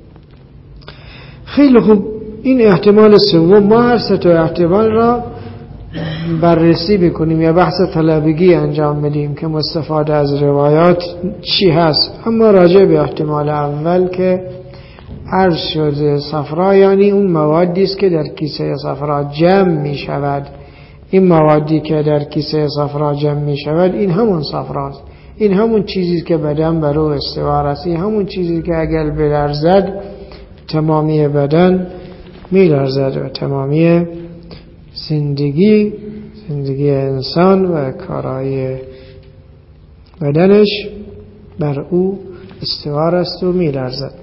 خیلی خوب. این احتمال سوم. ما هر سه تا احتمال را بررسی بکنیم یا بحث طلبگی انجام بدیم که مستفاده از روایات چی هست. اما راجع به احتمال اول که عرض شده، صفرا یعنی اون موادی است که در کیسه صفرا جمع می شود. این موادی که در کیسه صفرا جمع می شود این همون صفراست، این همون چیزی که بدن بر او استوار است، این همون چیزی که اگر بلرزد تمامی بدن می لرزد و تمامی زندگی انسان و کارهای بدنش بر او استوار است و می لرزد.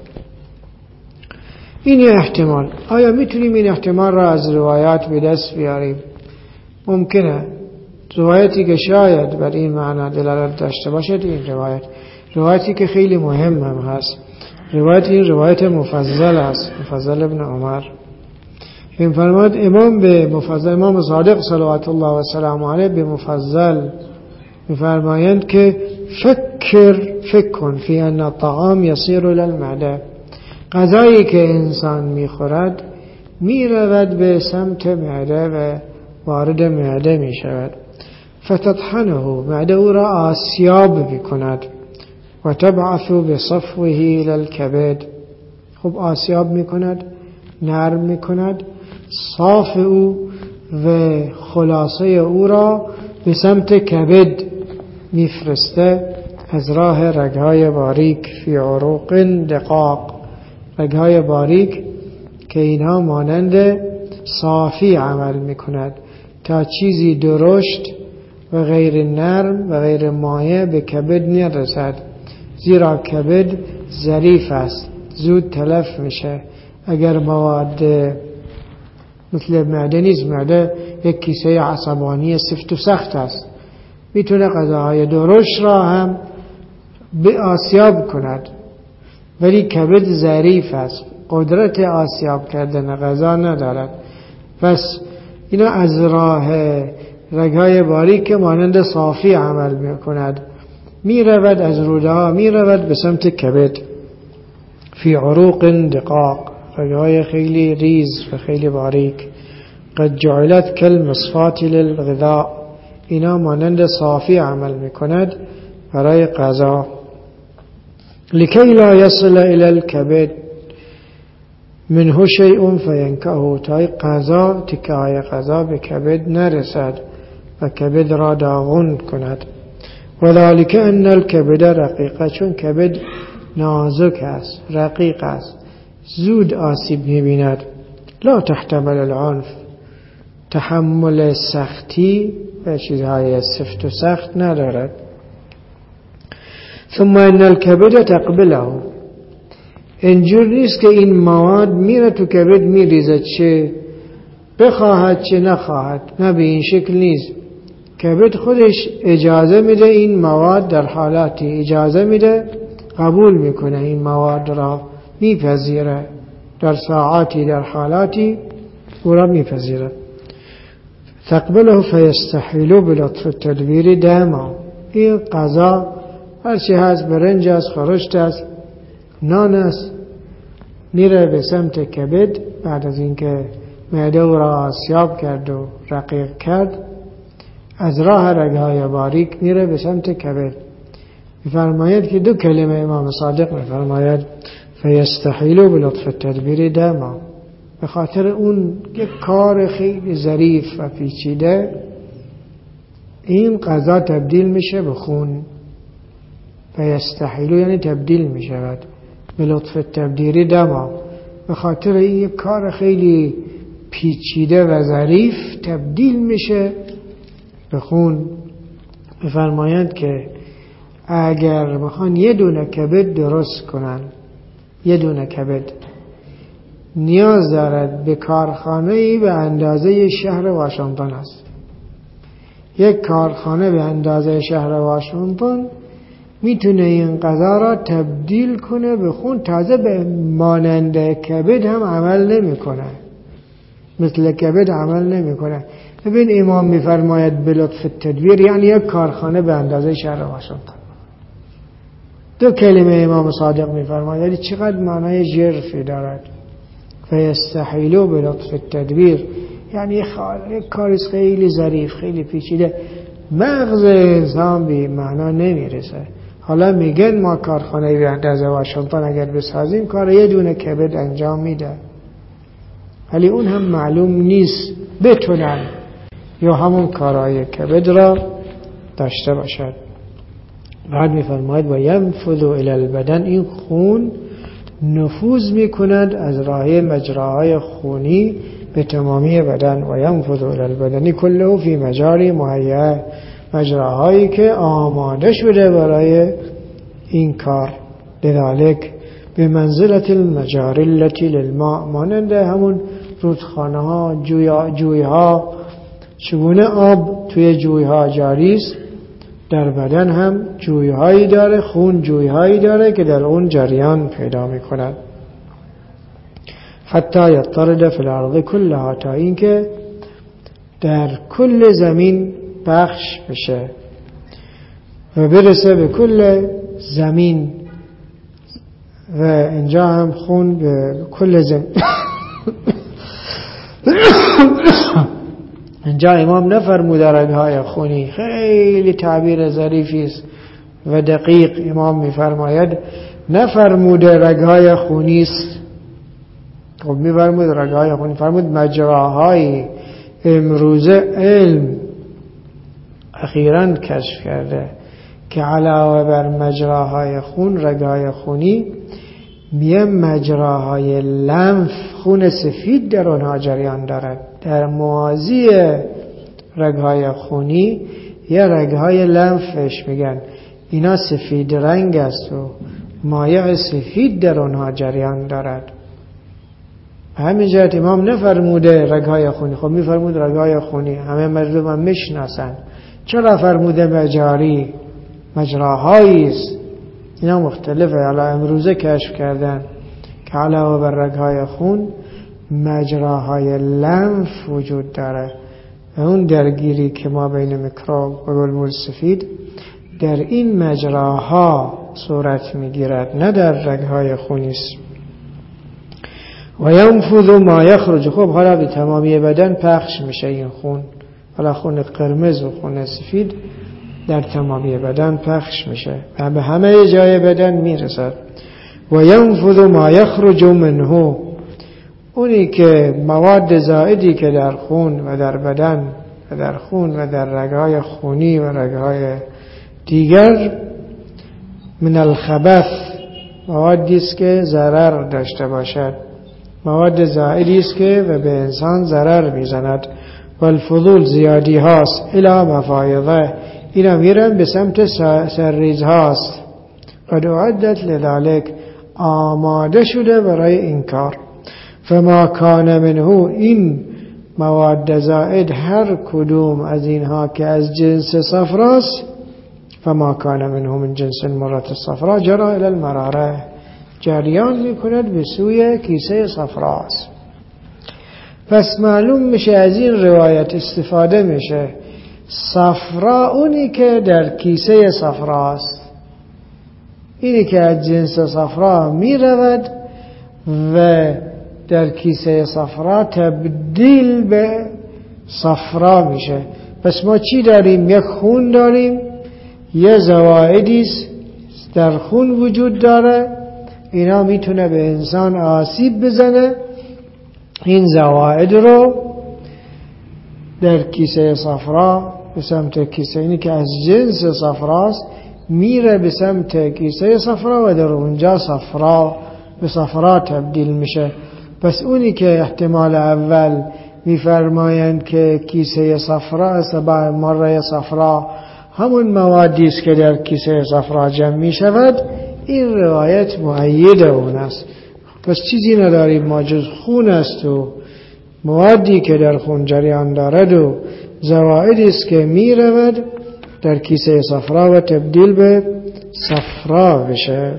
این احتمال. آیا میتونیم این احتمال را از روایات به دست بیاریم؟ ممکنه. روایتی که شاید بر این معنی دلالت داشته باشد این روایتی که خیلی مهم هم هست این روایت مفضل است، مفضل ابن عمر. این فرماد امام صادق صلوات الله و سلام علیه به مفضل میفرمایند که فکر کن فی ان الطعام یصیر الى المعده، غذایی که انسان میخورد میرود به سمت معده و وارد معده میشود. فتطحنه، معده او را آسیاب میکند. و تبعث بصفوه الى الكبد، خب آسیاب میکند، نرم میکند صاف او و خلاصه او را به سمت کبد میفرسته از راه رگهای باریک. فی عروق دقاق، رگهای باریک که اینها مانند صافی عمل میکند تا چیزی درشت و غیر نرم و غیر مایع به کبد نرسد، زیرا کبد ظریف است، زود تلف میشه. اگر مواد مثل معده نیست، معده یک کیسه عصبانی سفت و سخت است، میتونه غذاهای درشت را هم به آسیاب کند، ولی کبد ظریف است، قدرت آسیاب کردن غذا ندارد. پس اینا از راه رگهای باریک مانند صافی عمل میکند، میرود از روده ها میرود به سمت کبد. فی عروق دقاق، رگهای خیلی ریز و خیلی باریک. قد جعلت کالمصفات للغذاء، اینا مانند صافی عمل میکند برای غذا. لکی لا یصل الی الکبد منه شیء فینکهه، تا غذا تکای غذا به کبد نرسد و کبد را داغون کند. وذلك ان الكبد رقیق، چون کبد نازک است، رقیق است، زود آسیب می‌بیند. لا تحتمل العنف، تحمل سختی و چیزهای سفت و سخت ندارد. ثم ان الكبد تقبله، اینجور نیست که این مواد میره تو کبد میریزد، چه بخواهد چه نخواهد، نه به این شکل نیست. کبد خودش اجازه میده این مواد، در حالاتی اجازه میده، قبول میکنه این مواد را، میپذیره، در ساعاتی در حالاتی او را میپذیره. تقبله فیستحیلو بلطف التدبیر دما، این غذا هرچی هست، برنج است، خورشت است، نان است، میره به سمت کبد. بعد از اینکه معده او را آسیاب کرد و رقیق کرد، از راه رگهای باریک میره به سمت کبد. میفرماید که دو کلمه امام صادق میفرماید فیستحیلو بلطف التدبیر دما، به خاطر اون یک کار خیلی ظریف و پیچیده این غذا تبدیل میشه به خون. فیستحیلو یعنی تبدیل میشود، به لطف التدبیر دما، به خاطر این یک کار خیلی پیچیده و ظریف تبدیل میشه به خون. میفرمایند که اگر بخوان یه دونه کبد درست کنن، یه دونه کبد نیاز دارد به کارخانه‌ای به اندازه شهر واشنگتن است. یک کارخانه به اندازه شهر واشنگتن میتونه این غذا را تبدیل کنه به خون. تازه به مانند کبد هم عمل نمیکنه، مثل کبد عمل نمیکنه. ببین امام میفرماید به لطف التدبیر، یعنی یک کارخانه به اندازه شهر واشنگتن. دو کلمه امام صادق میفرماید، یعنی چقدر معنای ژرفی دارد. فیستحیلو به لطف التدبیر، یعنی یک کاری خیلی ظریف، خیلی پیچیده، مغز انسان به معنا نمیرسه. حالا میگن ما کارخانه به اندازه واشنگتن اگر بسازیم کار یه دونه کبد انجام میده، ولی اون هم معلوم نیست بتونن یا همون کارهای کبد را داشته باشد. بعد میفرماید و ینفذ الی البدن، این خون نفوذ میکند از راه مجراهای خونی به تمامی بدن. و ینفذ الی البدن کله فی مجاری مهیئ، مجراهایی که آماده شده برای این کار. لذلك به منزلت المجاری التي للماء، مانند همون رودخانه ها، جوی ها، چگونه آب توی جوی ها جاری است، در بدن هم جویهایی داره، خون جویهایی داره که در اون جریان پیدا میکند. حتی یطرد فی الارض کلها، تا اینکه در کل زمین پخش بشه و برسه به کل زمین. و اینجا هم خون به کل زمین. اینجا امام نفرموده رگهای خونی، خیلی تعبیر ظریفی است و دقیق. امام میفرماید نفرموده رگهای خونی است. خب میفرمود رگهای خونی، فرمود مجراهای امروزه علم اخیراً کشف کرده که علاوه بر مجراهای خون، رگهای خونی، میه مجراهای لنف، خون سفید در آنها جریان دارد. در موازی رگهای خونی یا رگهای لنفش میگن، اینا سفید رنگ است و مایع سفید در آنها جریان دارد. همین جهت امام نفرموده رگهای خونی. خب میفرمود رگهای خونی، همه مردم هم میشناسن. چرا فرموده مجاری؟ مجراهایی است. اینا مختلفه. حالا امروزه کشف کردن که علاوه بر رگهای خون مجراهای لنف وجود داره. اون درگیری که ما بین میکروب و بلبل سفید در این مجراها صورت میگیرد، نه در رگهای خونی است. و ینفذ ما یخرج. خب حالا به تمامی بدن پخش میشه این خون. حالا خون قرمز و خون سفید در تمامی بدن پخش میشه و به همه جای بدن میرسد. و ینفذ ما یخرج منه. اونی که مواد زائدی که در خون و در بدن و در خون و در رگهای خونی و رگهای دیگر، من الخبث، موادی است که ضرر داشته باشد، مواد زائدی است که و به انسان ضرر میزند. و الفضول، زیادی هاست. الی مفایضه، اینا میرن به سمت سرریز هاست. قد اعدت لذلك، آماده شده برای این کار. فما کان منه، این مواد زائد هر کدوم از اینها که از جنس صفراست، فما کان منه من جنس المرة الصفراء جرى الى المراره، جریان میکند به سوی کیسه صفراست. پس معلوم میشه از این روایت استفاده میشه صفرا اونی که در کیسه صفراست، اینی که از جنس صفرا میرود و در کیسه صفرا تبدیل به صفرا میشه. پس ما چی داریم؟ یک خون داریم، یه زوائدی در خون وجود داره، اینا میتونه به انسان آسیب بزنه. این زوائد رو در کیسه صفرا به سمت کیسه، اینی که از جنس صفراست میره به سمت کیسه صفرا و در اونجا صفرا به صفرا تبدیل میشه. پس اونی که احتمال اول میفرمایند که کیسه صفرا است، با مره صفرا همون موادی است که در کیسه صفرا جمع میشود، این روایت مؤید اون است. پس چیزی نداریم ما جز خون است و موادی که در خون جریان دارد و زوائدی است که می رود در کیسه صفرا و تبدیل به صفرا بشه.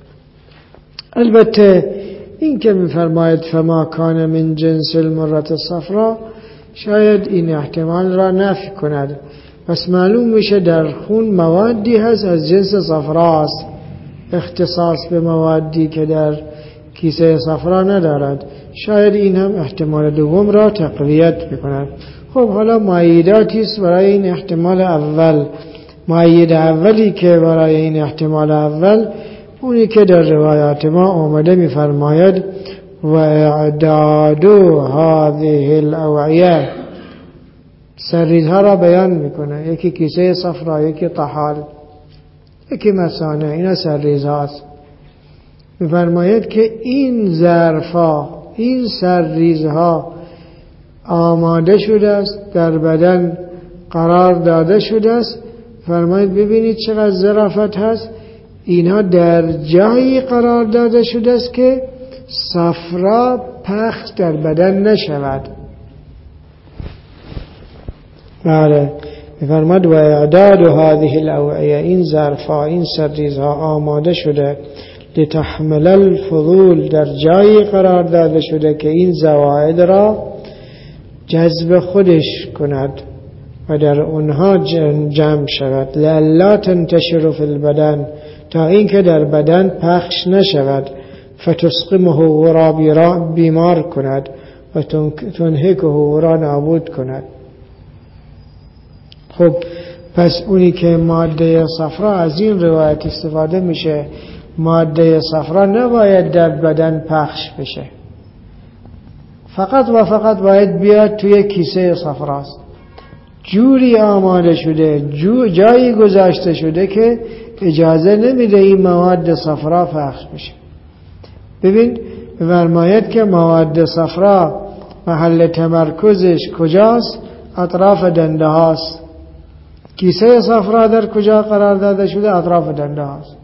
البته این که می فرماید فما کان من جنس المرة الصفرا، شاید این احتمال را نفی کند. پس معلوم میشه در خون موادی هست از جنس صفرا است، اختصاص به موادی که در کیسه صفرا ندارد. شاید این هم احتمال دوم را تقویت بکند. خب حالا مؤیداتی است برای این احتمال اول. مؤید اولی که برای این احتمال اول اونی که در روایات ما آمده می‌فرماید و اعداد هذه الاوعیه، سرریزها را بیان میکنه. یکی کیسه صفرا، یکی طحال، یکی مثانه، اینا سرریزهاست. می‌فرماید که این ظرفا، این سرریزها آماده شده است، در بدن قرار داده شده است. فرماید ببینید چقدر ظرافت هست. اینها در جایی قرار داده شده است که صفرا پخش در بدن نشود. بله، می‌فرماد و اعداد هذه الاوعیه، این ظرف‌ها، این سرریزها آماده شده لتحمل الفضول، در جایی قرار داده شده که این زوائد را جذب خودش کند و در اونها جمع شود. لئلا تنتشر فی البدن، تا اینکه در بدن پخش نشود. فتسقمه، او را بیمار کند. و تنهکه، او را نابود کند. خب پس اونی که ماده صفرا، از این روایت استفاده میشه ماده صفرا نباید در بدن پخش بشه، فقط و فقط باید بیاد توی کیسه صفراست، جوری آماده شده، جایی گذاشته شده که اجازه نمیده این مواد صفرا پخش بشه. ببین فرماید که مواد صفرا محل تمرکزش کجاست؟ اطراف دنده هاست. کیسه صفرا در کجا قرار داده شده؟ اطراف دنده هاست.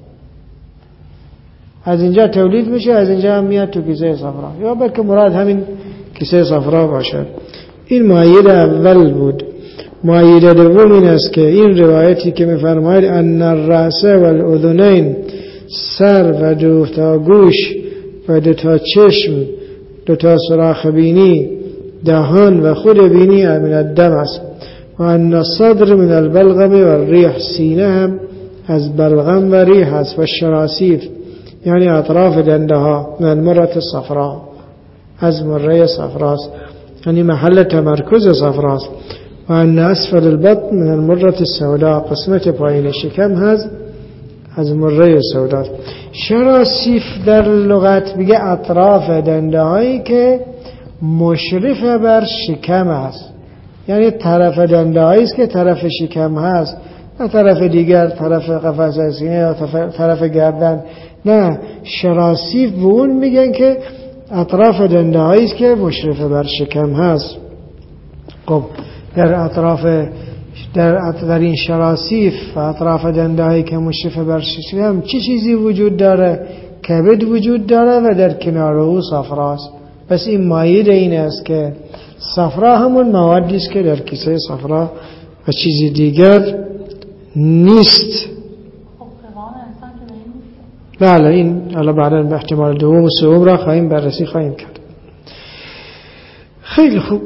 از اینجا تولید میشه، از اینجا هم میاد تو کیسه صفرا، یا بلکه مراد همین کیسه صفرا باشد. این مؤید اول بود. مؤید دوم این است که این روایتی که میفرماید ان الرأس والاذنین، سر و دو تا گوش و دو تا چشم، دو تا سوراخ بینی، دهان و خود بینی من الدم است. و ان الصدر من البلغم و الریح، سینه هم از بلغم و ریح است. و الشراسیف یعنی اطراف دنده ها، من المرة الصفراء، از مره صفراست، یعنی محل تمرکز صفراست. و ان اسفل البطن من المرة السوداء، قسمت پایین شکم هست از مره سوداست. شراسیف در لغت بگه اطراف دنده هایی که مشرف بر شکم است، یعنی طرف دنده هایی است که طرف شکم هست، نه طرف دیگر، طرف قفس سینه یا طرف گردن، نه. شراسیف به اون میگن که اطراف دنده هایی است که مشرف بر شکم هست. خب در این شراسیف و اطراف دنده هایی که مشرف بر شکم چه چیزی وجود داره؟ کبد وجود داره و در کنار او صفراست. پس این مایید این است که صفرا همون موادی است که در کیسه صفرا و چیزی دیگر نیست. بله این الان بعدا به احتمال دوم و سوم را بررسی خواهیم کرد. خیلی خوب.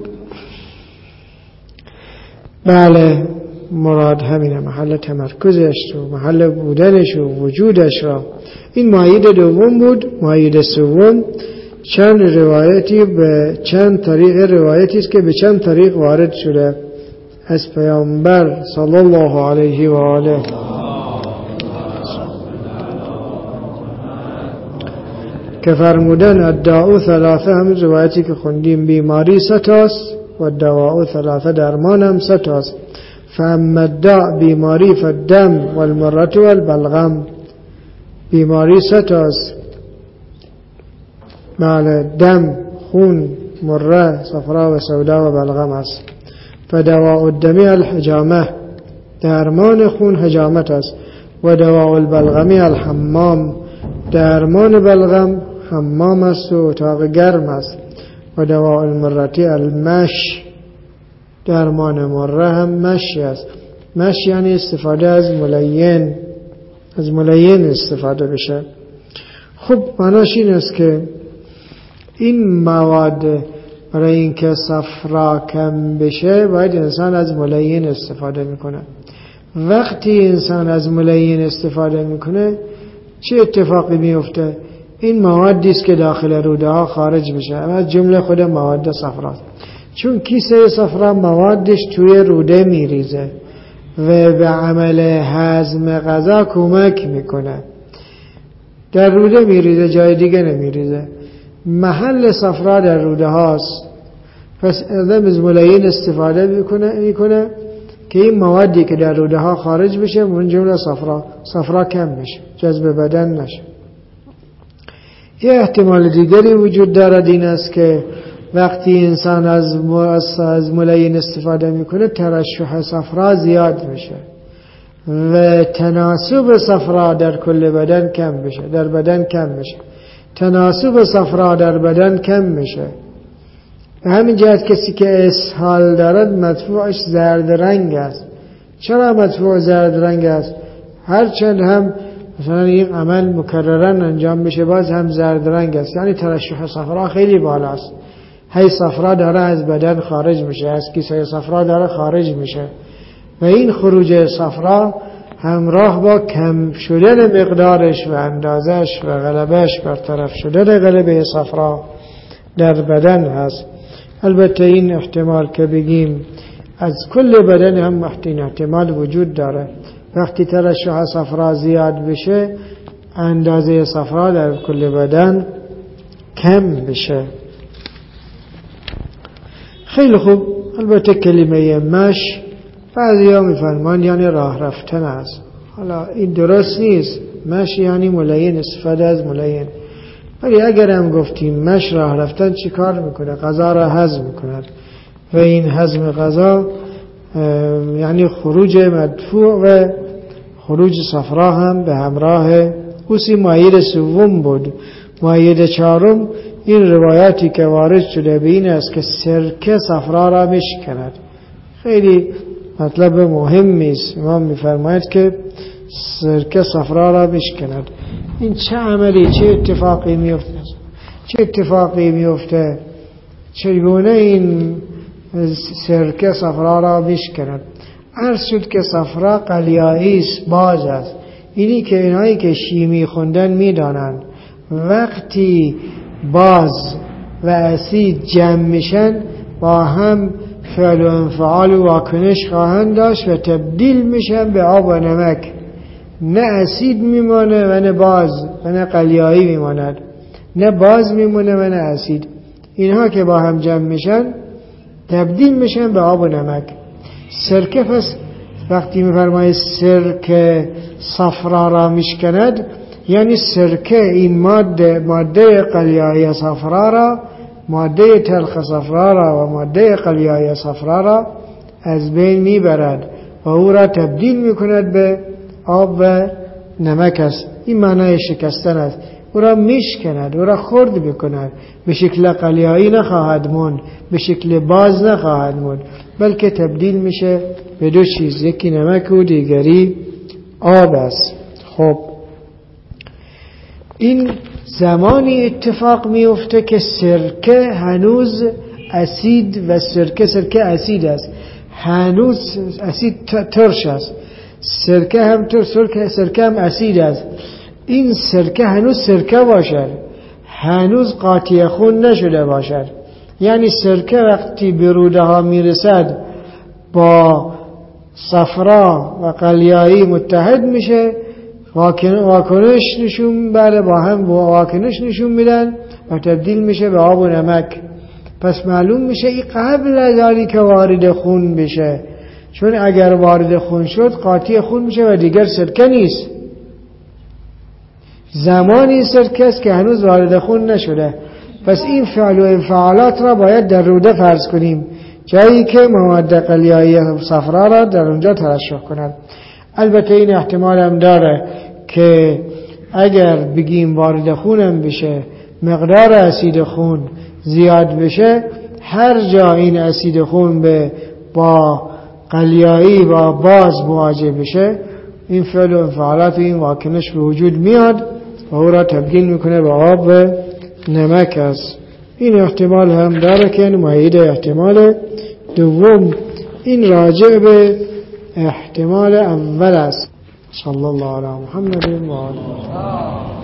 بله مراد همینه، محل تمرکزش و محل بودنش و وجودش را. این مؤید دوم بود. مؤید سوم چند روایتی به چند طریق روایتی است که به چند طریق وارد شده از پیامبر صلی الله علیه و آله که فرمودن الداء ثلاثه، هم روایتی که خوندیم، بیماری ستاست و الدواء ثلاثه، درمان هم ستاست. فاما الداء، بیماری، فالدم والمرة والبلغم، بیماری ستاست، بله، دم، خون، مره، صفرا و سودا و بلغم است. فدواء الدم الحجامه، درمان خون حجامت است. و دواء البلغم الحمام، درمان بلغم حمام است و اتاق گرم است. و دواء المرة المش، درمان مره هم مشی است. مش یعنی استفاده از ملین استفاده بشه. خب معناش این است که این مواد برای اینکه صفرا کم بشه باید انسان از ملین استفاده میکنه. وقتی انسان از ملین استفاده میکنه چه اتفاقی میفته؟ این موادی است که داخل روده ها خارج میشه، از جمله خود مواد صفرا. چون کیسه صفرا موادش توی روده میریزه و به عمل هضم غذا کمک میکنه. در روده میریزه، جای دیگه نمیریزه. محل صفرا در روده هاست. پس آدم از ملین استفاده میکنه که این موادی که در روده ها خارج بشه، من جمله صفرا کم بشه، جذب بدن نشه. یه احتمال دیگری وجود دارد، این است که وقتی انسان از ملین استفاده میکنه ترشح صفرا زیاد میشه و تناسب صفرا در کل بدن کم بشه، در بدن کم بشه. تناسب صفرا در بدن کم میشه. به همین جهت کسی که اسهال دارد مدفوعش زرد رنگ است، چرا مدفوع زرد رنگ است؟ هرچند هم مثلا این عمل مکررن انجام بشه باز هم زرد رنگ است، یعنی ترشح صفرا خیلی بالاست. هی صفرا داره از بدن خارج میشه، از کیسه صفرا داره خارج میشه و این خروج صفرا همراه با کم شدن مقدارش و اندازش و غلبش برطرف شدن غلبه صفرا در بدن هست. البته این احتمال که بگیم از کل بدن هم این احتمال وجود داره. وقتی ترشح صفرا زیاد بشه اندازه صفرا در کل بدن کم بشه. خیلی خوب. البته کلمه مش بعضی ها میفرمان یعنی راه رفتن است. حالا این درست نیست. مش یعنی ملین، استفاده از ملین. ولی اگر هم گفتیم مش راه رفتن چی کار میکنه؟ غذا را هضم میکند و این هضم غذا یعنی خروج مدفوع و خروج صفرا هم به همراه اوسی مایید سوم بود. مایید چهارم این روایاتی که وارد شده به این است که سرکه صفرا را میشکند. خیلی مطلب مهمی است. امام میفرماید که سرکه صفرا را میشکند. این چه عملی، چه اتفاقی میفته؟ چه اتفاقی میفته؟ چگونه این سرکه صفرا را میشکند؟ عرض شد که صفرا قلیایی است، باز است. اینی که اینایی که شیمی خوندن میدانند وقتی باز و اسید جمع میشن با هم فعل و انفعال و واکنش خواهند داشت و تبدیل میشن به آب و نمک. نه اسید میمونه و نه باز و نه قلیایی میماند، نه باز میمونه و نه اسید. اینها که با هم جمع میشن تبدیل میشن به آب و نمک. سرکه پس وقتی میفرماید سرکه صفرا را میشکند یعنی سرکه این ماده قلیایی صفرا را، ماده تلخ صفرا را و ماده قلیایی صفرا را از بین میبرد و او را تبدیل میکند به آب و نمک است. این معنای شکستن است. او را میشکند، او را خرد میکند. به شکل قلیایی نخواهد موند، به شکل باز نخواهد موند، بلکه تبدیل میشه به دو چیز، یکی نمک و دیگری آب است. خب این زمانی اتفاق میفته که سرکه هنوز اسید و سرکه اسید است، هنوز اسید ترش است. سرکه هم سرکه هم اسید است. این سرکه هنوز سرکه باشد، هنوز قاطی خون نشده باشد. یعنی سرکه وقتی به روده ها میرسد با صفرا و قلیایی متحد میشه، واکنش نشون بله با هم واکنش نشون میدن و تبدیل میشه به آب و نمک. پس معلوم میشه این قبل از آنی که وارد خون بشه، چون اگر وارد خون شد قاطی خون میشه و دیگر سرکه نیست. زمانی سرکه است که هنوز وارد خون نشده. پس این فعل و انفعالات را باید در روده فرض کنیم، جایی که مواد قلیایی صفرا را در اونجا ترشح کند. البته این احتمال هم داره که اگر بگیم وارد خونم بشه، مقدار اسید خون زیاد بشه، هر جا این اسید خون با قلیایی با باز مواجه بشه، این فعل و انفعالات و این واکنش به وجود میاد و او را تبدیل میکنه به آب و نمک است. این احتمال هم داره که مؤید احتمال دوم. این راجع به احتمال اول است. صلی الله علی محمد و آله.